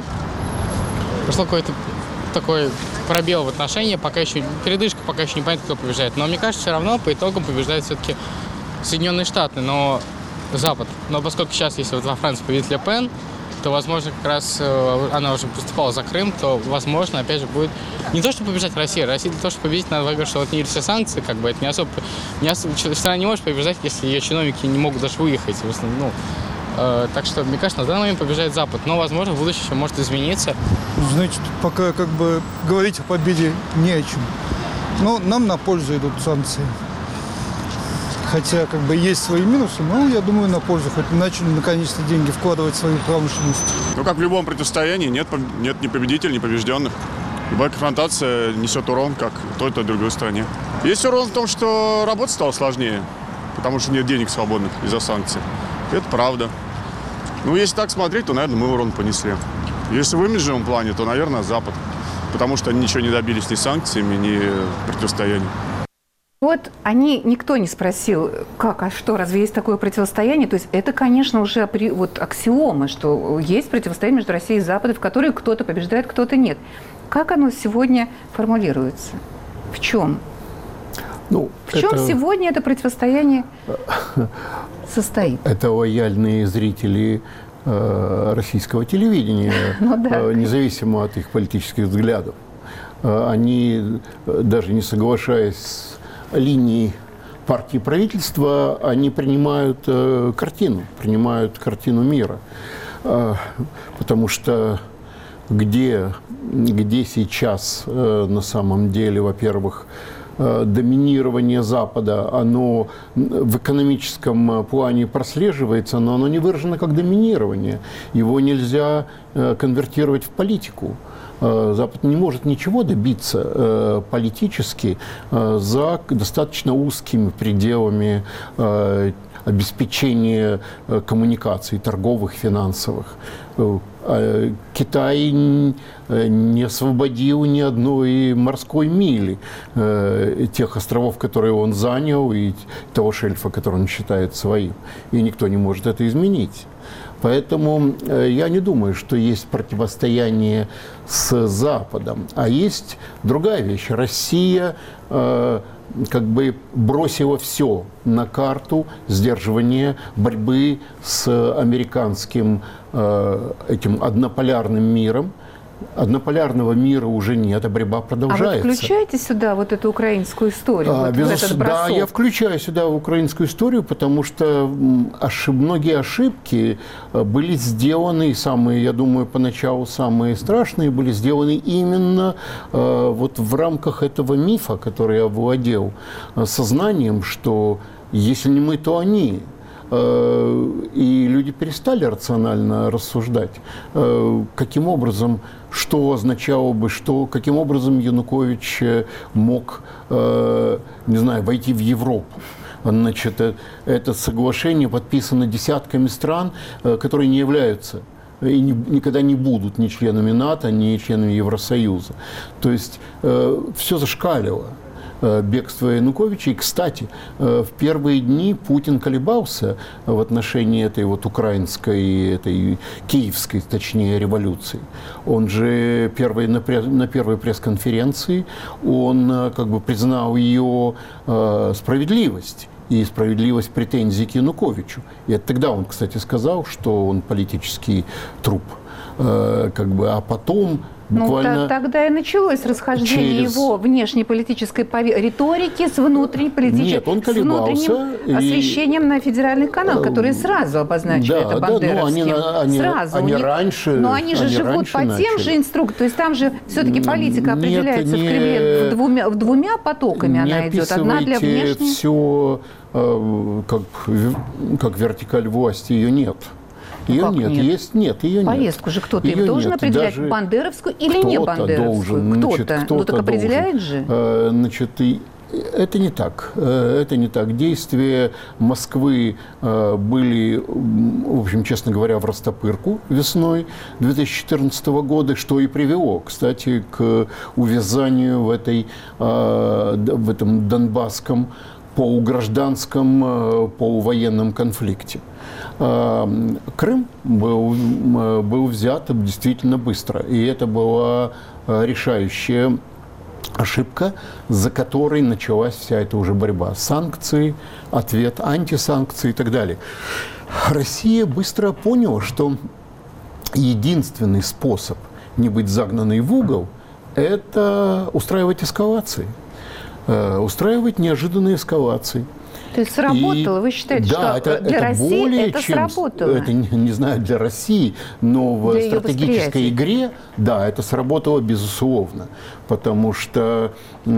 S15: прошло какой-то такой пробел в отношении, пока еще передышка, пока еще непонятно, кто побеждает. Но мне кажется, все равно по итогам побеждают все-таки Соединенные Штаты, но Запад. Но поскольку сейчас, если вот во Франции победит Ле Пен, то, возможно, как раз она уже выступала за Крым, то, возможно, опять же, будет не то, что побеждать Россия. Россия для того, чтобы победить, надо говорить, что вот не все санкции, как бы, это не особо... Страна не может побеждать, если ее чиновники не могут даже выехать. В основном, так что, мне кажется, на данный момент побеждает Запад. Но, возможно, в будущем еще может измениться.
S16: Значит, пока как бы говорить о победе не о чем. Но нам на пользу идут санкции. Хотя как бы есть свои минусы, но я думаю, на пользу. Хоть начали наконец-то деньги вкладывать в свою промышленность.
S17: Ну, как в любом противостоянии, нет ни победителей, ни побежденных. Любая конфронтация несет урон как той, то и другой стране. Есть урон в том, что работа стала сложнее, потому что нет денег свободных из-за санкций. Это правда. Ну, если так смотреть, то, наверное, мы урон понесли. Если в имиджевом плане, то, наверное, Запад. Потому что они ничего не добились ни санкциями, ни противостоянием.
S3: Вот никто не спросил, как, а что, разве есть такое противостояние? То есть это, конечно, уже аксиома, что есть противостояние между Россией и Западом, в которой кто-то побеждает, кто-то нет. Как оно сегодня формулируется? В чем? В чем сегодня это противостояние состоит?
S4: Это лояльные зрители российского телевидения, независимо от их политических взглядов. Они, даже не соглашаясь с линией партии правительства, они принимают картину мира. Потому что где сейчас на самом деле, во-первых, доминирование Запада, оно в экономическом плане прослеживается, но оно не выражено как доминирование. Его нельзя конвертировать в политику. Запад не может ничего добиться политически за достаточно узкими пределами обеспечения коммуникаций, торговых, финансовых. Китай не освободил ни одной морской мили тех островов, которые он занял, и того шельфа, который он считает своим. И никто не может это изменить. Поэтому я не думаю, что есть противостояние с Западом. А есть другая вещь. Россия как бы бросила все на карту сдерживания борьбы с американским этим однополярным миром. Однополярного мира уже нет, а борьба продолжается.
S3: А вы включаете сюда вот эту украинскую историю?
S4: Да, я включаю сюда украинскую историю, потому что многие ошибки были сделаны, я думаю, поначалу самые страшные, были сделаны именно вот в рамках этого мифа, который я владел сознанием, что если не мы, то они. И люди перестали рационально рассуждать, каким образом, что означало бы, каким образом Янукович мог, не знаю, войти в Европу. Значит, это соглашение подписано десятками стран, которые не являются и никогда не будут ни членами НАТО, ни членами Евросоюза. То есть все зашкаливало. Бегство Януковича. И, кстати, в первые дни Путин колебался в отношении этой вот украинской, этой киевской, точнее, революции. Он же на первой пресс-конференции, он как бы признал ее справедливость и справедливость претензий к Януковичу. И это тогда он, кстати, сказал, что он политический труп. А потом буквально...
S3: тогда и началось расхождение его внешнеполитической риторики с внутренней политической...
S4: Нет, он колебался.
S3: С внутренним освещением на федеральный канал, который сразу обозначили это бандеровским.
S4: Они раньше...
S3: Но они же живут по тем же инструкциям. То есть там же все-таки политика определяется в Кремле двумя потоками она идет. Одна для внешней...
S4: все как вертикаль власти, ее нет. Ее нет, есть нет, ее нет.
S3: Повестку же кто-то им должен определять, бандеровскую или не бандеровскую? Кто-то так определяет же?
S4: Это не так. Это не так. Действия Москвы были, в общем, честно говоря, в растопырку весной 2014 года, что и привело, кстати, к увязанию в этом донбасском полугражданском, полувоенном конфликте. Крым был взят действительно быстро, и это была решающая ошибка, за которой началась вся эта уже борьба. Санкции, ответ, антисанкции и так далее. Россия быстро поняла, что единственный способ не быть загнанной в угол – это устраивать эскалации, устраивать неожиданные эскалации.
S3: То есть сработало? Вы считаете, что для России это сработало?
S4: Это, не знаю, для России, но в стратегической игре, да, это сработало безусловно. Потому что,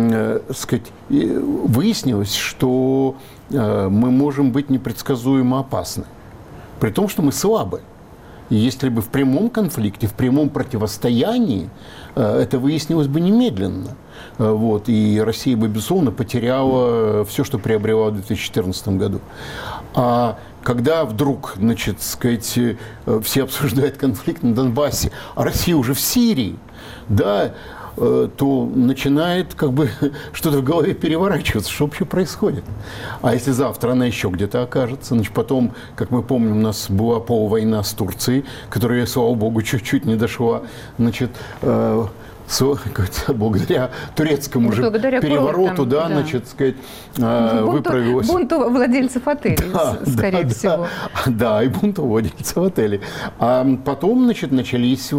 S4: выяснилось, что мы можем быть непредсказуемо опасны. При том, что мы слабы. И если бы в прямом конфликте, в прямом противостоянии, это выяснилось бы немедленно. И Россия бы, безусловно, потеряла все, что приобрела в 2014 году. А когда вдруг, все обсуждают конфликт на Донбассе, а Россия уже в Сирии, да, то начинает что-то в голове переворачиваться, что вообще происходит. А если завтра она еще где-то окажется, потом, как мы помним, у нас была полувойна с Турцией, которая, слава богу, чуть-чуть не дошла, благодаря турецкому же перевороту, выправилась.
S3: Бунту владельцев отелей, скорее всего.
S4: Да, и бунту владельцев отелей. А потом, начались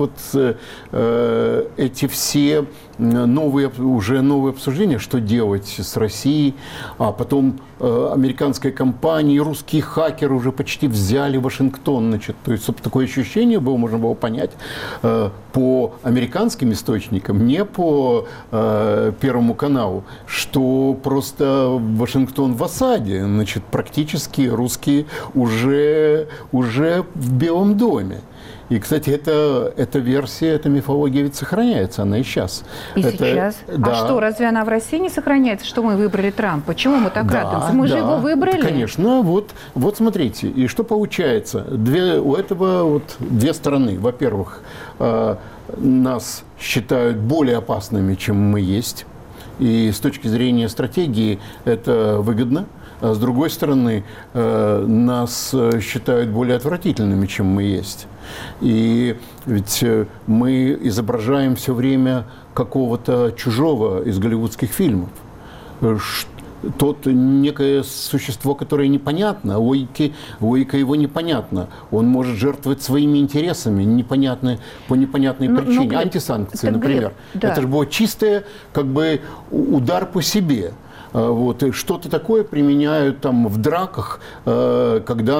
S4: эти все новые обсуждения, что делать с Россией. А потом американская компания, русские хакеры уже почти взяли Вашингтон. То есть такое ощущение было, можно было понять по американским источникам, не по Первому каналу, что просто Вашингтон в осаде. Практически русские уже в Белом доме. И, кстати, эта версия, эта мифология ведь сохраняется, она и сейчас.
S3: Сейчас? Да. А что, разве она в России не сохраняется, что мы выбрали Трампа? Почему мы так радуемся? Мы же его выбрали.
S4: Конечно. Вот смотрите, и что получается? У этого две стороны. Во-первых, нас считают более опасными, чем мы есть. И с точки зрения стратегии это выгодно. А с другой стороны, нас считают более отвратительными, чем мы есть. И ведь мы изображаем все время какого-то чужого из голливудских фильмов. Тот некое существо, которое непонятно, логика его непонятна. Он может жертвовать своими интересами по непонятной причине. Антисанкции, например. Да. Это же был чистый удар по себе. Что-то такое применяют в драках, когда,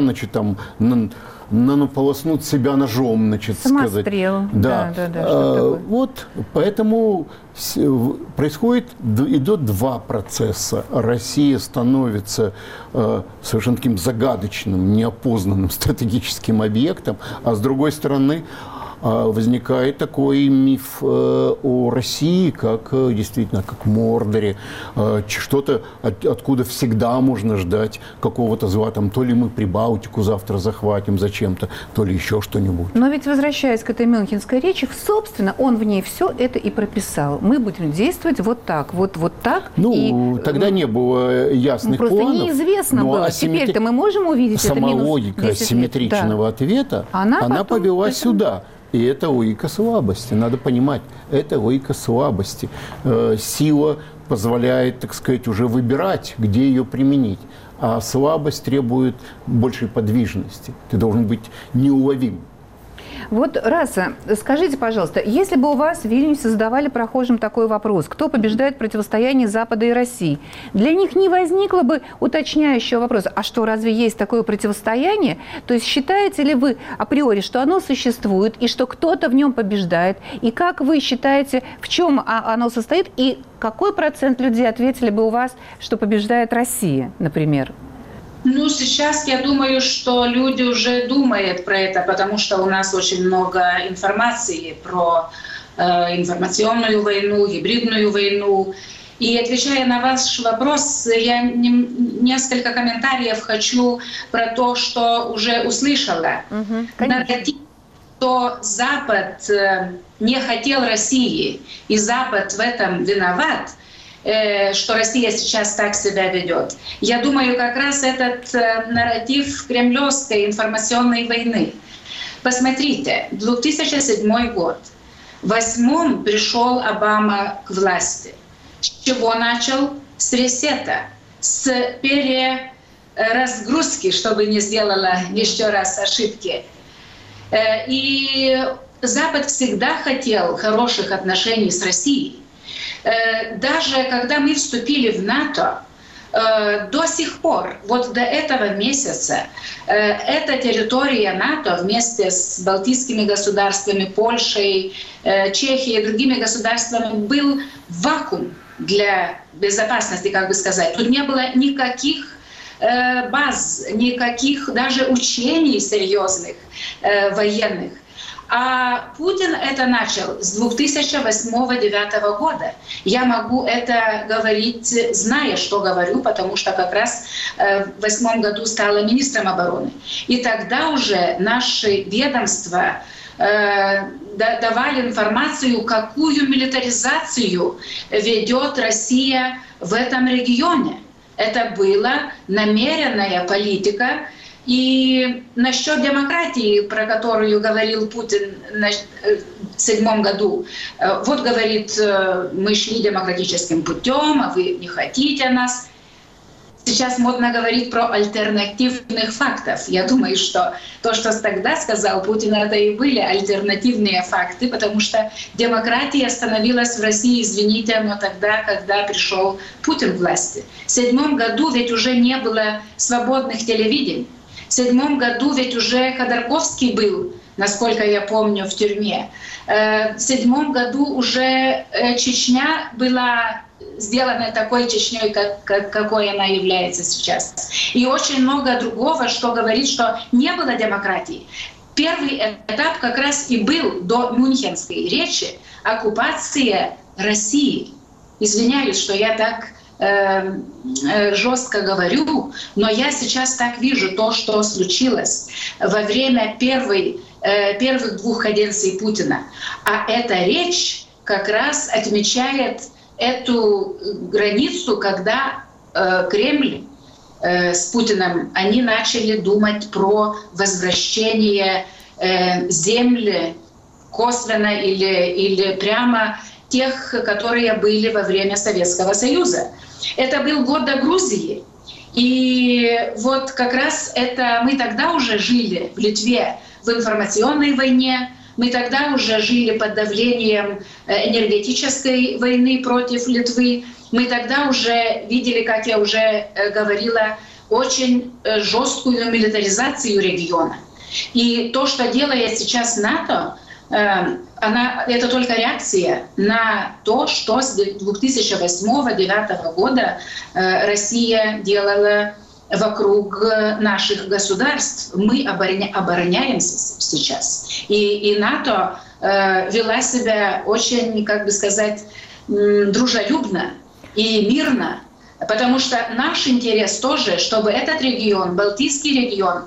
S4: полоснут себя ножом,
S3: Самострел.
S4: Да. Поэтому идут два процесса. Россия становится совершенно таким загадочным, неопознанным стратегическим объектом, а с другой стороны возникает такой миф о России, как Мордоре, что-то, откуда всегда можно ждать какого-то зла, то ли мы Прибалтику завтра захватим зачем-то, то ли еще что-нибудь.
S3: Но ведь, возвращаясь к этой мюнхенской речи, собственно, он в ней все это и прописал. Мы будем действовать вот так, вот так.
S4: Тогда не было ясных планов.
S3: Просто неизвестно было. Теперь-то мы можем увидеть
S4: сама это минус логика 10 асимметричного ответа, она повела сюда. И это логика слабости. Надо понимать, это логика слабости. Сила позволяет, так сказать, уже выбирать, где ее применить. А слабость требует большей подвижности. Ты должен быть неуловим.
S3: Вот, Раса, скажите, пожалуйста, если бы у вас в Вильнюсе задавали прохожим такой вопрос, кто побеждает в противостоянии Запада и России, для них не возникло бы уточняющего вопроса, а что, разве есть такое противостояние? То есть считаете ли вы априори, что оно существует и что кто-то в нем побеждает? И как вы считаете, в чем оно состоит? И какой процент людей ответили бы у вас, что побеждает Россия, например?
S7: Ну, сейчас я думаю, что люди уже думают про это, потому что у нас очень много информации про информационную войну, гибридную войну. И отвечая на ваш вопрос, я несколько комментариев хочу про то, что уже услышала. Нарратив, что Запад не хотел России, и Запад в этом виноват, что Россия сейчас так себя ведет. Я думаю, как раз этот нарратив кремлевской информационной войны. Посмотрите, 2007 год. В 2008 пришел Обама к власти. С чего начал? С ресета, с переразгрузки, чтобы не сделала еще раз ошибки. И Запад всегда хотел хороших отношений с Россией. Даже когда мы вступили в НАТО, до сих пор, вот до этого месяца, эта территория НАТО вместе с балтийскими государствами, Польшей, Чехией и другими государствами был вакуум для безопасности, как бы сказать. Тут не было никаких баз, никаких даже учений серьезных военных. А Путин это начал с 2008-2009 года. Я могу это говорить, зная, что говорю, потому что как раз в 2008 году стала министром обороны. И тогда уже наши ведомства давали информацию, какую милитаризацию ведет Россия в этом регионе. Это была намеренная политика. И насчет демократии, про которую говорил Путин в 2007 году, вот говорит, мы шли демократическим путем, а вы не хотите нас. Сейчас модно говорить про альтернативных фактов. Я думаю, что то, что тогда сказал Путин, это и были альтернативные факты, потому что демократия становилась в России, извините, но тогда, когда пришел Путин к власти. В 2007 году ведь уже не было свободных телевидений. В 2007 году ведь уже Ходорковский был, насколько я помню, в тюрьме. В 2007 году уже Чечня была сделана такой Чечней, какой она является сейчас. И очень много другого, что говорит, что не было демократии. Первый этап как раз и был до Мюнхенской речи — оккупация России. Извиняюсь, что я так жестко говорю, но я сейчас так вижу то, что случилось во время первых двух каденций Путина. А эта речь как раз отмечает эту границу, когда Кремль с Путиным, они начали думать про возвращение земли косвенно или прямо тех, которые были во время Советского Союза. Это был год до Грузии. И вот как раз это мы тогда уже жили в Литве в информационной войне, мы тогда уже жили под давлением энергетической войны против Литвы, мы тогда уже видели, как я уже говорила, очень жесткую милитаризацию региона. И то, что делает сейчас НАТО, это только реакция на то, что с 2008-2009 года Россия делала вокруг наших государств. Мы обороняемся сейчас. И НАТО вела себя очень, как бы сказать, дружелюбно и мирно, потому что наш интерес тоже, чтобы этот регион, Балтийский регион,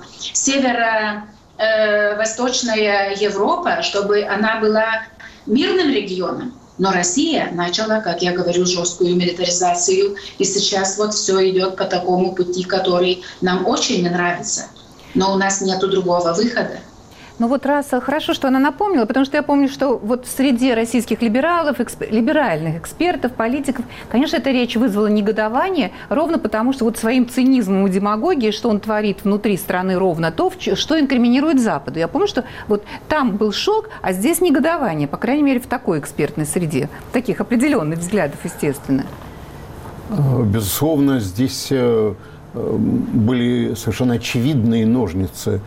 S7: Северо-Восточная Европа, чтобы она была мирным регионом. Но Россия начала, как я говорю, жесткую милитаризацию, и сейчас вот все идет по такому пути, который нам очень не нравится. Но у нас нет другого выхода.
S3: Ну вот раз хорошо, что она напомнила, потому что я помню, что вот среди российских либералов, либеральных экспертов, политиков, конечно, эта речь вызвала негодование, ровно потому, что вот своим цинизмом и демагогией, что он творит внутри страны, ровно то, что инкриминирует Западу. Я помню, что вот там был шок, а здесь негодование, по крайней мере, в такой экспертной среде, таких определенных взглядов, естественно.
S4: Безусловно, здесь были совершенно очевидные ножницы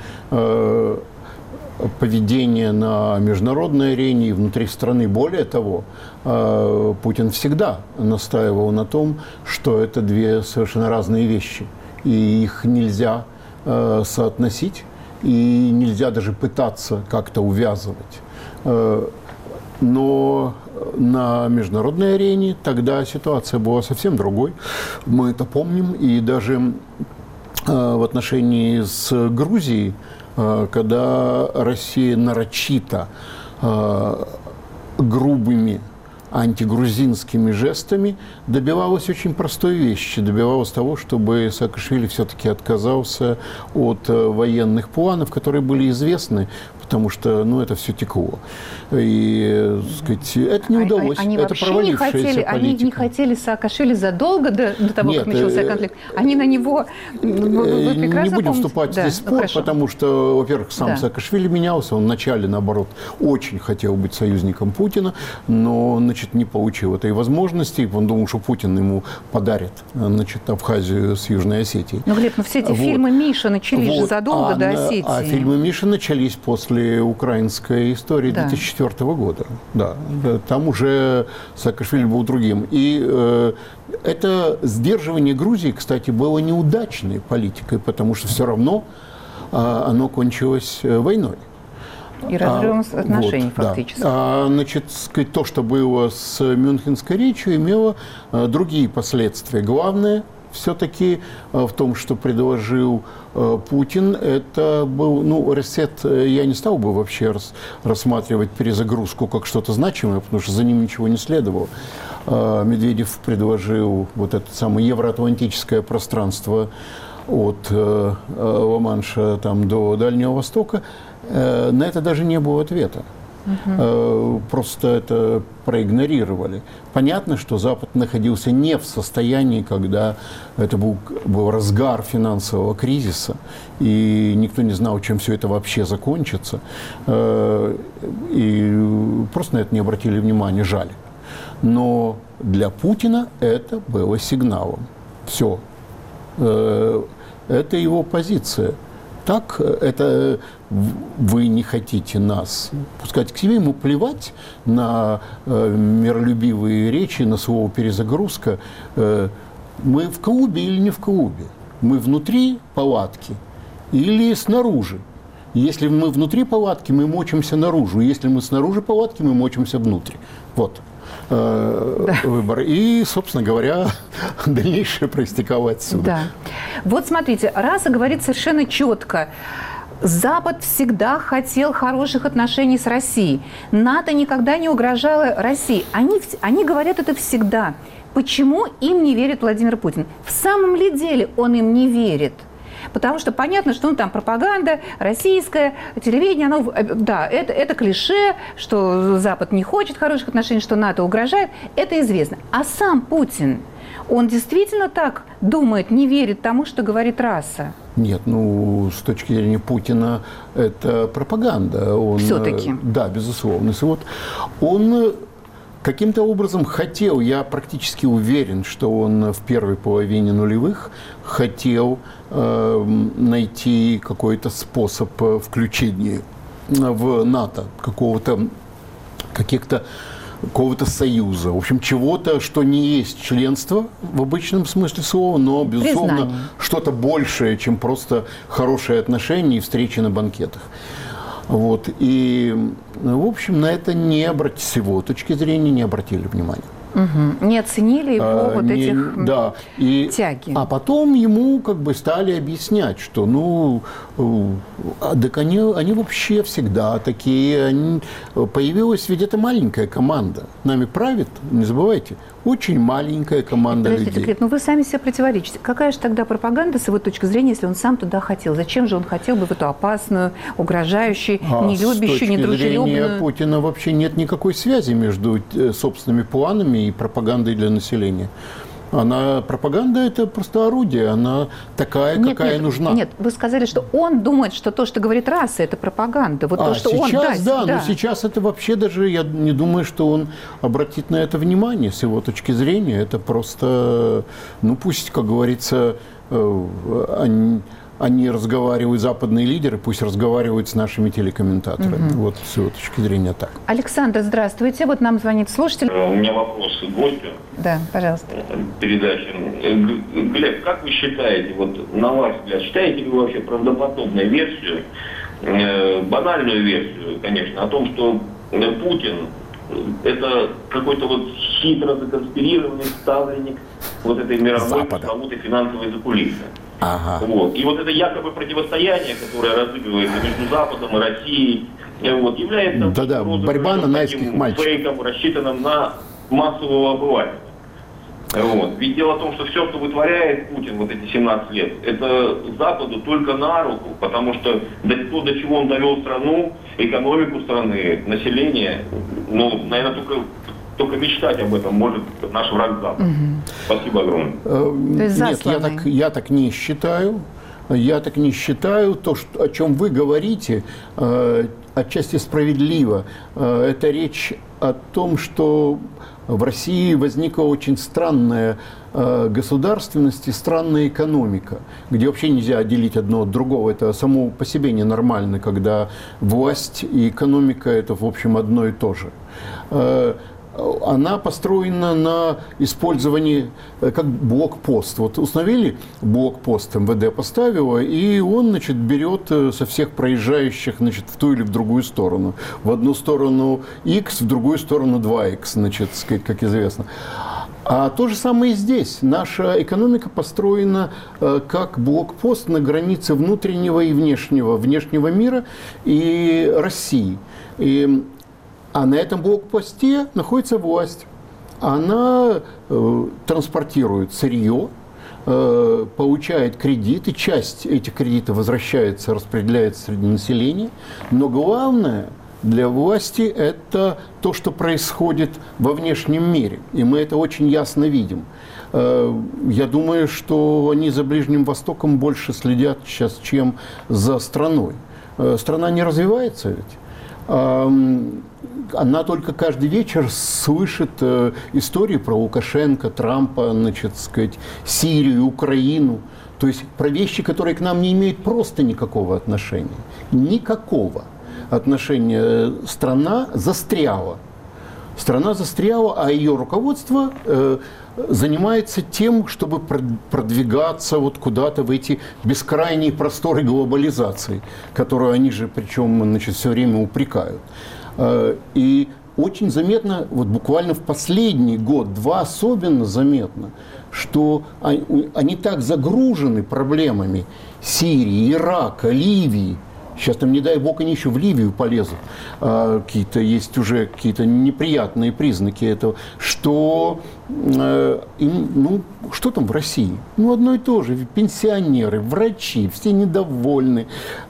S4: поведения на международной арене и внутри страны. Более того, Путин всегда настаивал на том, что это две совершенно разные вещи. И их нельзя соотносить, и нельзя даже пытаться как-то увязывать. Но на международной арене тогда ситуация была совсем другой. Мы это помним. И даже в отношении с Грузией, когда Россия нарочито грубыми антигрузинскими жестами добивалась очень простой вещи. Добивалась того, чтобы Саакашвили все-таки отказался от военных планов, которые были известны, потому что, это все текло. И, сказать, это не удалось.
S3: Они
S4: это
S3: вообще не хотели, они не хотели Саакашвили задолго до того, как начался конфликт. Они на него
S4: не будем вступать в спор, потому что, во-первых, сам Саакашвили менялся. Он вначале, наоборот, очень хотел быть союзником Путина, но, не получил этой возможности. Он думал, что Путин ему подарит, Абхазию с Южной Осетией.
S3: Глеб, все эти фильмы Миша начались же задолго до Осетии.
S4: А фильмы Миша начались после украинской истории 2004 года. Да. Там уже Саакашвили был другим. И это сдерживание Грузии, кстати, было неудачной политикой, потому что все равно оно кончилось войной.
S3: И разрывом отношений фактически.
S4: Да. То, что было с Мюнхенской речью, имело другие последствия. Главное все-таки в том, что предложил Путин, это был, Рассет, я не стал бы вообще рассматривать перезагрузку как что-то значимое, потому что за ним ничего не следовало. Медведев предложил вот это самое евроатлантическое пространство от Ла-Манша до Дальнего Востока. На это даже не было ответа. Просто это проигнорировали. Понятно, что Запад находился не в состоянии, когда это был разгар финансового кризиса, и никто не знал, чем все это вообще закончится. И просто на это не обратили внимания, жаль. Но для Путина это было сигналом. Все. Это его позиция. Так, это вы не хотите нас пускать к себе, ему плевать на миролюбивые речи, на слово «перезагрузка». Мы в клубе или не в клубе? Мы внутри палатки или снаружи? Если мы внутри палатки, мы мочимся наружу. Если мы снаружи палатки, мы мочимся внутрь. Вот. Выбор. И, собственно говоря, дальнейшее проистекало отсюда.
S3: Да. Вот смотрите, Раса говорит совершенно четко. Запад всегда хотел хороших отношений с Россией. НАТО никогда не угрожало России. Они говорят это всегда. Почему им не верит Владимир Путин? В самом ли деле он им не верит? Потому что понятно, что там пропаганда, российское телевидение, это клише, что Запад не хочет хороших отношений, что НАТО угрожает, это известно. А сам Путин, он действительно так думает, не верит тому, что говорит Раса?
S4: Нет, с точки зрения Путина это пропаганда.
S3: Все-таки?
S4: Да, безусловно. Вот он каким-то образом хотел, я практически уверен, что он в первой половине нулевых хотел найти какой-то способ включения в НАТО, какого-то союза, в общем, чего-то, что не есть членство в обычном смысле слова, но, безусловно, что-то большее, чем просто хорошие отношения и встречи на банкетах. Вот. И, в общем, на это с его точки зрения не обратили внимания.
S3: Не оценили его этих тяги.
S4: А потом ему стали объяснять, что так они вообще всегда такие. Появилась ведь эта маленькая команда. Нами правит, не забывайте, Очень маленькая команда
S3: Подождите,
S4: людей.
S3: Глеб, ну вы сами себе противоречите. Какая же тогда пропаганда, с его точки зрения, если он сам туда хотел? Зачем же он хотел бы в эту опасную, угрожающую, нелюбящую, недружелюбную?
S4: С точки зрения Путина вообще нет никакой связи между собственными планами и пропагандой для населения. Пропаганда – это просто орудие, она такая, какая нужна.
S3: Нет, вы сказали, что он думает, что то, что говорит раса, это пропаганда. Вот то, что
S4: сейчас,
S3: он
S4: да, но сейчас это вообще даже, я не думаю, что он обратит на это внимание с его точки зрения. Это просто, ну пусть, как говорится, они разговаривают, западные лидеры, пусть разговаривают с нашими телекомментаторами. Вот с его точки зрения так.
S3: Александр, здравствуйте. Вот нам звонит слушатель.
S18: У меня вопрос к гостю.
S3: Да, пожалуйста.
S18: Передачи. Глеб, как вы считаете, вот на ваш взгляд, считаете ли вы вообще правдоподобную версию, банальную версию, конечно, о том, что Путин это какой-то вот хитро законспирированный ставленник вот этой мировой пресловутой финансовой закулисы?
S4: Ага.
S18: Вот. И вот это якобы противостояние, которое разыгрывается между Западом и Россией, вот, является
S4: борьба нанайских мальчиков,
S18: фейком, рассчитанным на массового обывателя. Вот. Ведь дело в том, что все, что вытворяет Путин вот эти 17 лет, это Западу только на руку, потому что то, до чего он довел страну, экономику страны, население, ну, наверное, только мечтать об этом может наш враг Запад. Спасибо огромное.
S4: Нет, я так не считаю. Я так не считаю. То, о чем вы говорите, отчасти справедливо. Это речь о том, что в России возникла очень странная государственность и странная экономика, где вообще нельзя отделить одно от другого. Это само по себе ненормально, когда власть и экономика – это, в общем, одно и то же. Она построена на использовании, как блокпост. Вот установили блокпост, МВД поставило, и он, значит, берет со всех проезжающих, значит, в ту или в другую сторону. В одну сторону X, в другую сторону 2X, значит, сказать, как известно. А то же самое и здесь. Наша экономика построена как блокпост на границе внутреннего и внешнего мира и России. А на этом блокпосте находится власть. Она транспортирует сырье, получает кредиты, часть этих кредитов возвращается, распределяется среди населения. Но главное для власти – это то, что происходит во внешнем мире. И мы это очень ясно видим. Я думаю, что они за Ближним Востоком больше следят сейчас, чем за страной. Страна не развивается ведь. Она только каждый вечер слышит истории про Лукашенко, Трампа, значит, сказать, Сирию, Украину. То есть про вещи, которые к нам не имеют просто никакого отношения. Никакого отношения. Страна застряла. Страна застряла, а ее руководство занимается тем, чтобы продвигаться вот куда-то в эти бескрайние просторы глобализации, которую они же, причем, значит, все время упрекают. И очень заметно, вот буквально в последний год-два особенно заметно, что они так загружены проблемами Сирии, Ирака, Ливии. Сейчас там, не дай бог, они еще в Ливию полезут. Есть уже какие-то неприятные признаки этого, что что там в России? Ну, одно и то же. Пенсионеры, врачи, все недовольны.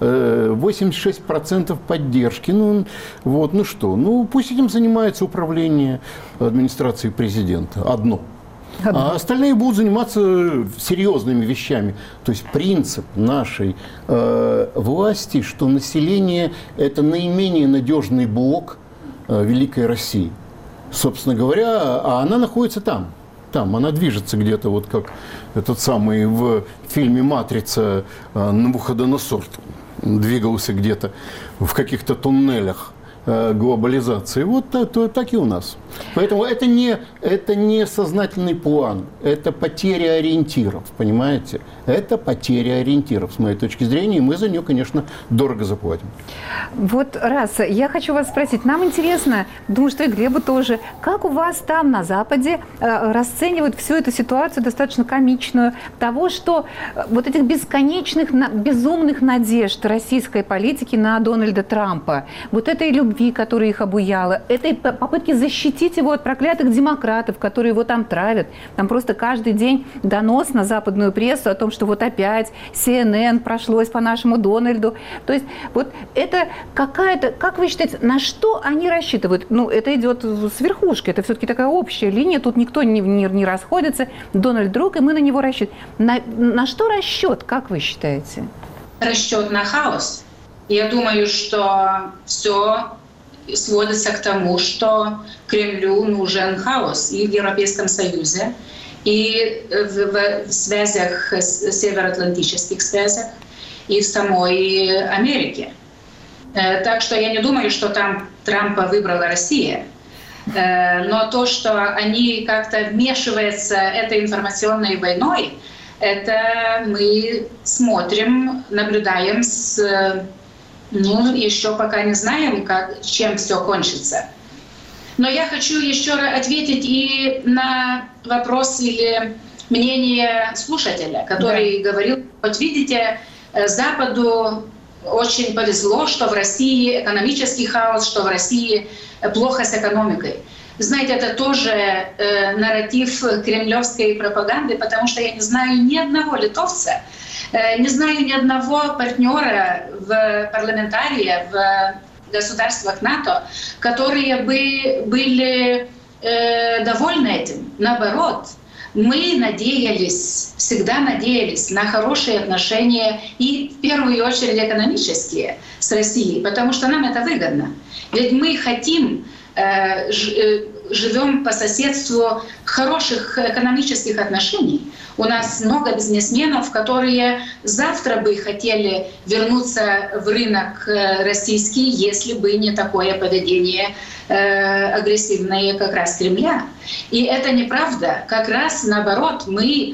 S4: 86% поддержки. Пусть этим занимается управление администрацией президента. Одно. А остальные будут заниматься серьезными вещами. То есть принцип нашей власти, что население – это наименее надежный блок Великой России. Собственно говоря, а она находится там. Она движется где-то, вот как этот самый в фильме «Матрица» Навуходоносор двигался где-то в каких-то туннелях глобализации. Вот так и у нас. Поэтому это не сознательный план, это потеря ориентиров, понимаете? Это потеря ориентиров, с моей точки зрения, и мы за нее, конечно, дорого заплатим.
S3: Вот, Раса, я хочу вас спросить, нам интересно, думаю, что и Глебу тоже, как у вас там на Западе расценивают всю эту ситуацию достаточно комичную, того, что вот этих бесконечных, безумных надежд российской политики на Дональда Трампа, вот этой любви любви, которая их обуяла, этой попытки защитить его от проклятых демократов, которые его там травят. Там просто каждый день донос на западную прессу о том, что вот опять CNN прошлось по нашему Дональду. То есть вот это какая-то, как вы считаете, на что они рассчитывают? Ну, это идет с верхушки, это все-таки такая общая линия, тут никто не расходится. Дональд друг, и мы на него рассчитываем. На что расчет, как вы считаете?
S7: Расчет на хаос. Я думаю, что все сводится к тому, что Кремлю нужен хаос и в Европейском Союзе, и в связях, североатлантических связях, и в самой Америке. Так что я не думаю, что там Трампа выбрала Россия. Но то, что они как-то вмешиваются этой информационной войной, это мы смотрим, наблюдаем еще пока не знаем, чем все кончится. Но я хочу еще ответить и на вопрос или мнение слушателя, который говорил, вот видите, Западу очень повезло, что в России экономический хаос, что в России плохо с экономикой. Знаете, это тоже нарратив кремлевской пропаганды, потому что я не знаю ни одного литовца, не знаю ни одного партнера в парламентарии, в государствах НАТО, которые бы были довольны этим. Наоборот, мы надеялись, всегда надеялись на хорошие отношения и в первую очередь экономические с Россией, потому что нам это выгодно. Ведь мы хотим, живем по соседству хороших экономических отношений. У нас много бизнесменов, которые завтра бы хотели вернуться в рынок российский, если бы не такое поведение агрессивное как раз Кремля. И это неправда. Как раз наоборот, мы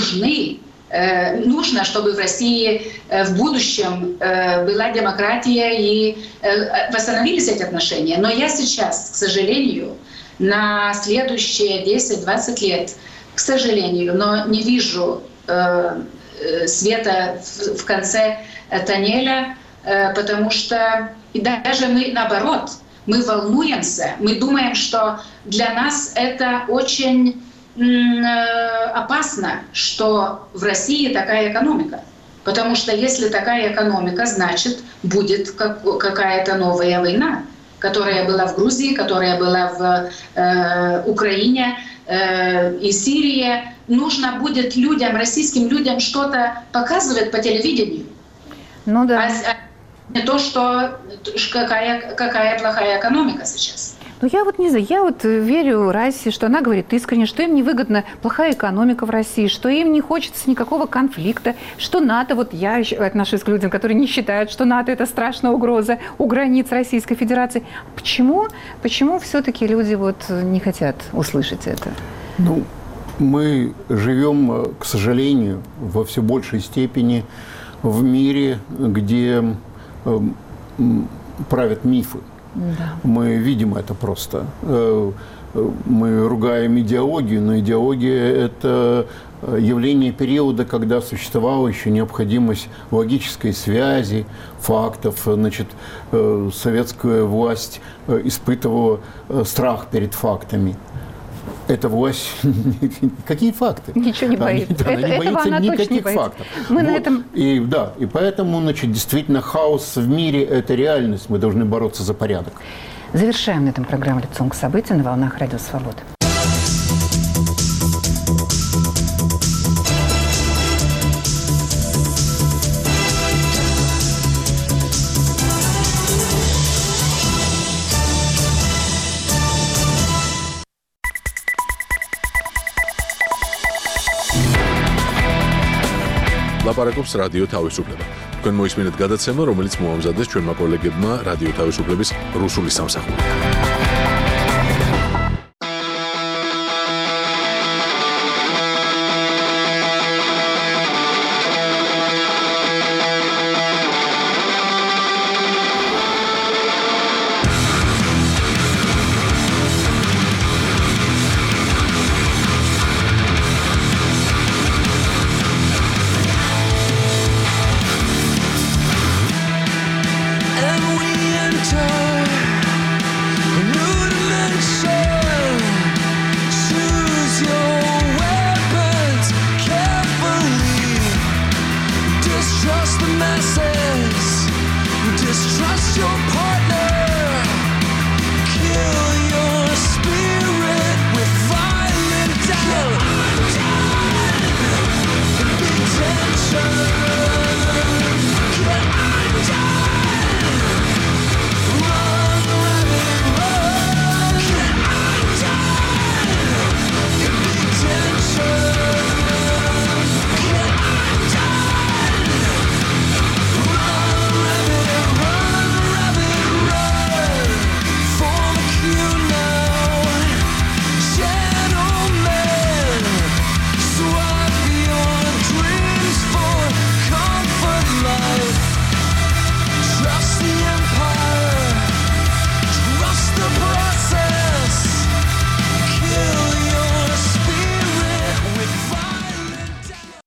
S7: нужно, чтобы в России в будущем была демократия и восстановились эти отношения. Но я сейчас, к сожалению, на следующие 10-20 лет, к сожалению, но не вижу света в конце тоннеля, потому что и даже мы, наоборот, мы волнуемся, мы думаем, что для нас это очень опасно, что в России такая экономика. Потому что если такая экономика, значит, будет какая-то новая война, которая была в Грузии, которая была в Украине и Сирии. Нужно будет людям, российским людям что-то показывать по телевидению.
S3: Ну да.
S7: А не то, что какая плохая экономика сейчас.
S3: Ну, я вот не знаю, я вот верю Расе, что она говорит искренне, что им невыгодна плохая экономика в России, что им не хочется никакого конфликта, что НАТО, вот я отношусь к людям, которые не считают, что НАТО – это страшная угроза у границ Российской Федерации. Почему все-таки люди вот не хотят услышать это?
S4: Ну, мы живем, к сожалению, во все большей степени в мире, где правят мифы. Да. Мы видим это просто. Мы ругаем идеологию, но идеология – это явление периода, когда существовала еще необходимость логической связи, фактов. Значит, советская власть испытывала страх перед фактами. Эта власть... Какие факты?
S3: Ничего не боится.
S4: Она не боится никаких фактов.
S3: Мы на этом...
S4: И поэтому, значит, действительно, хаос в мире – это реальность. Мы должны бороться за порядок.
S3: Завершаем на этом программу «Лицом к событию» на волнах Радио Свобода.
S1: ლაპარაკობს რადიო თავისუფლება. თქვენ მოისმინეთ გადაცემა, რომელიც მოამზადეს ჩვენმა კოლეგებმა რადიო თავისუფლების რუსული სამსახურიდან.
S19: And we enter promises. Distrust your partner.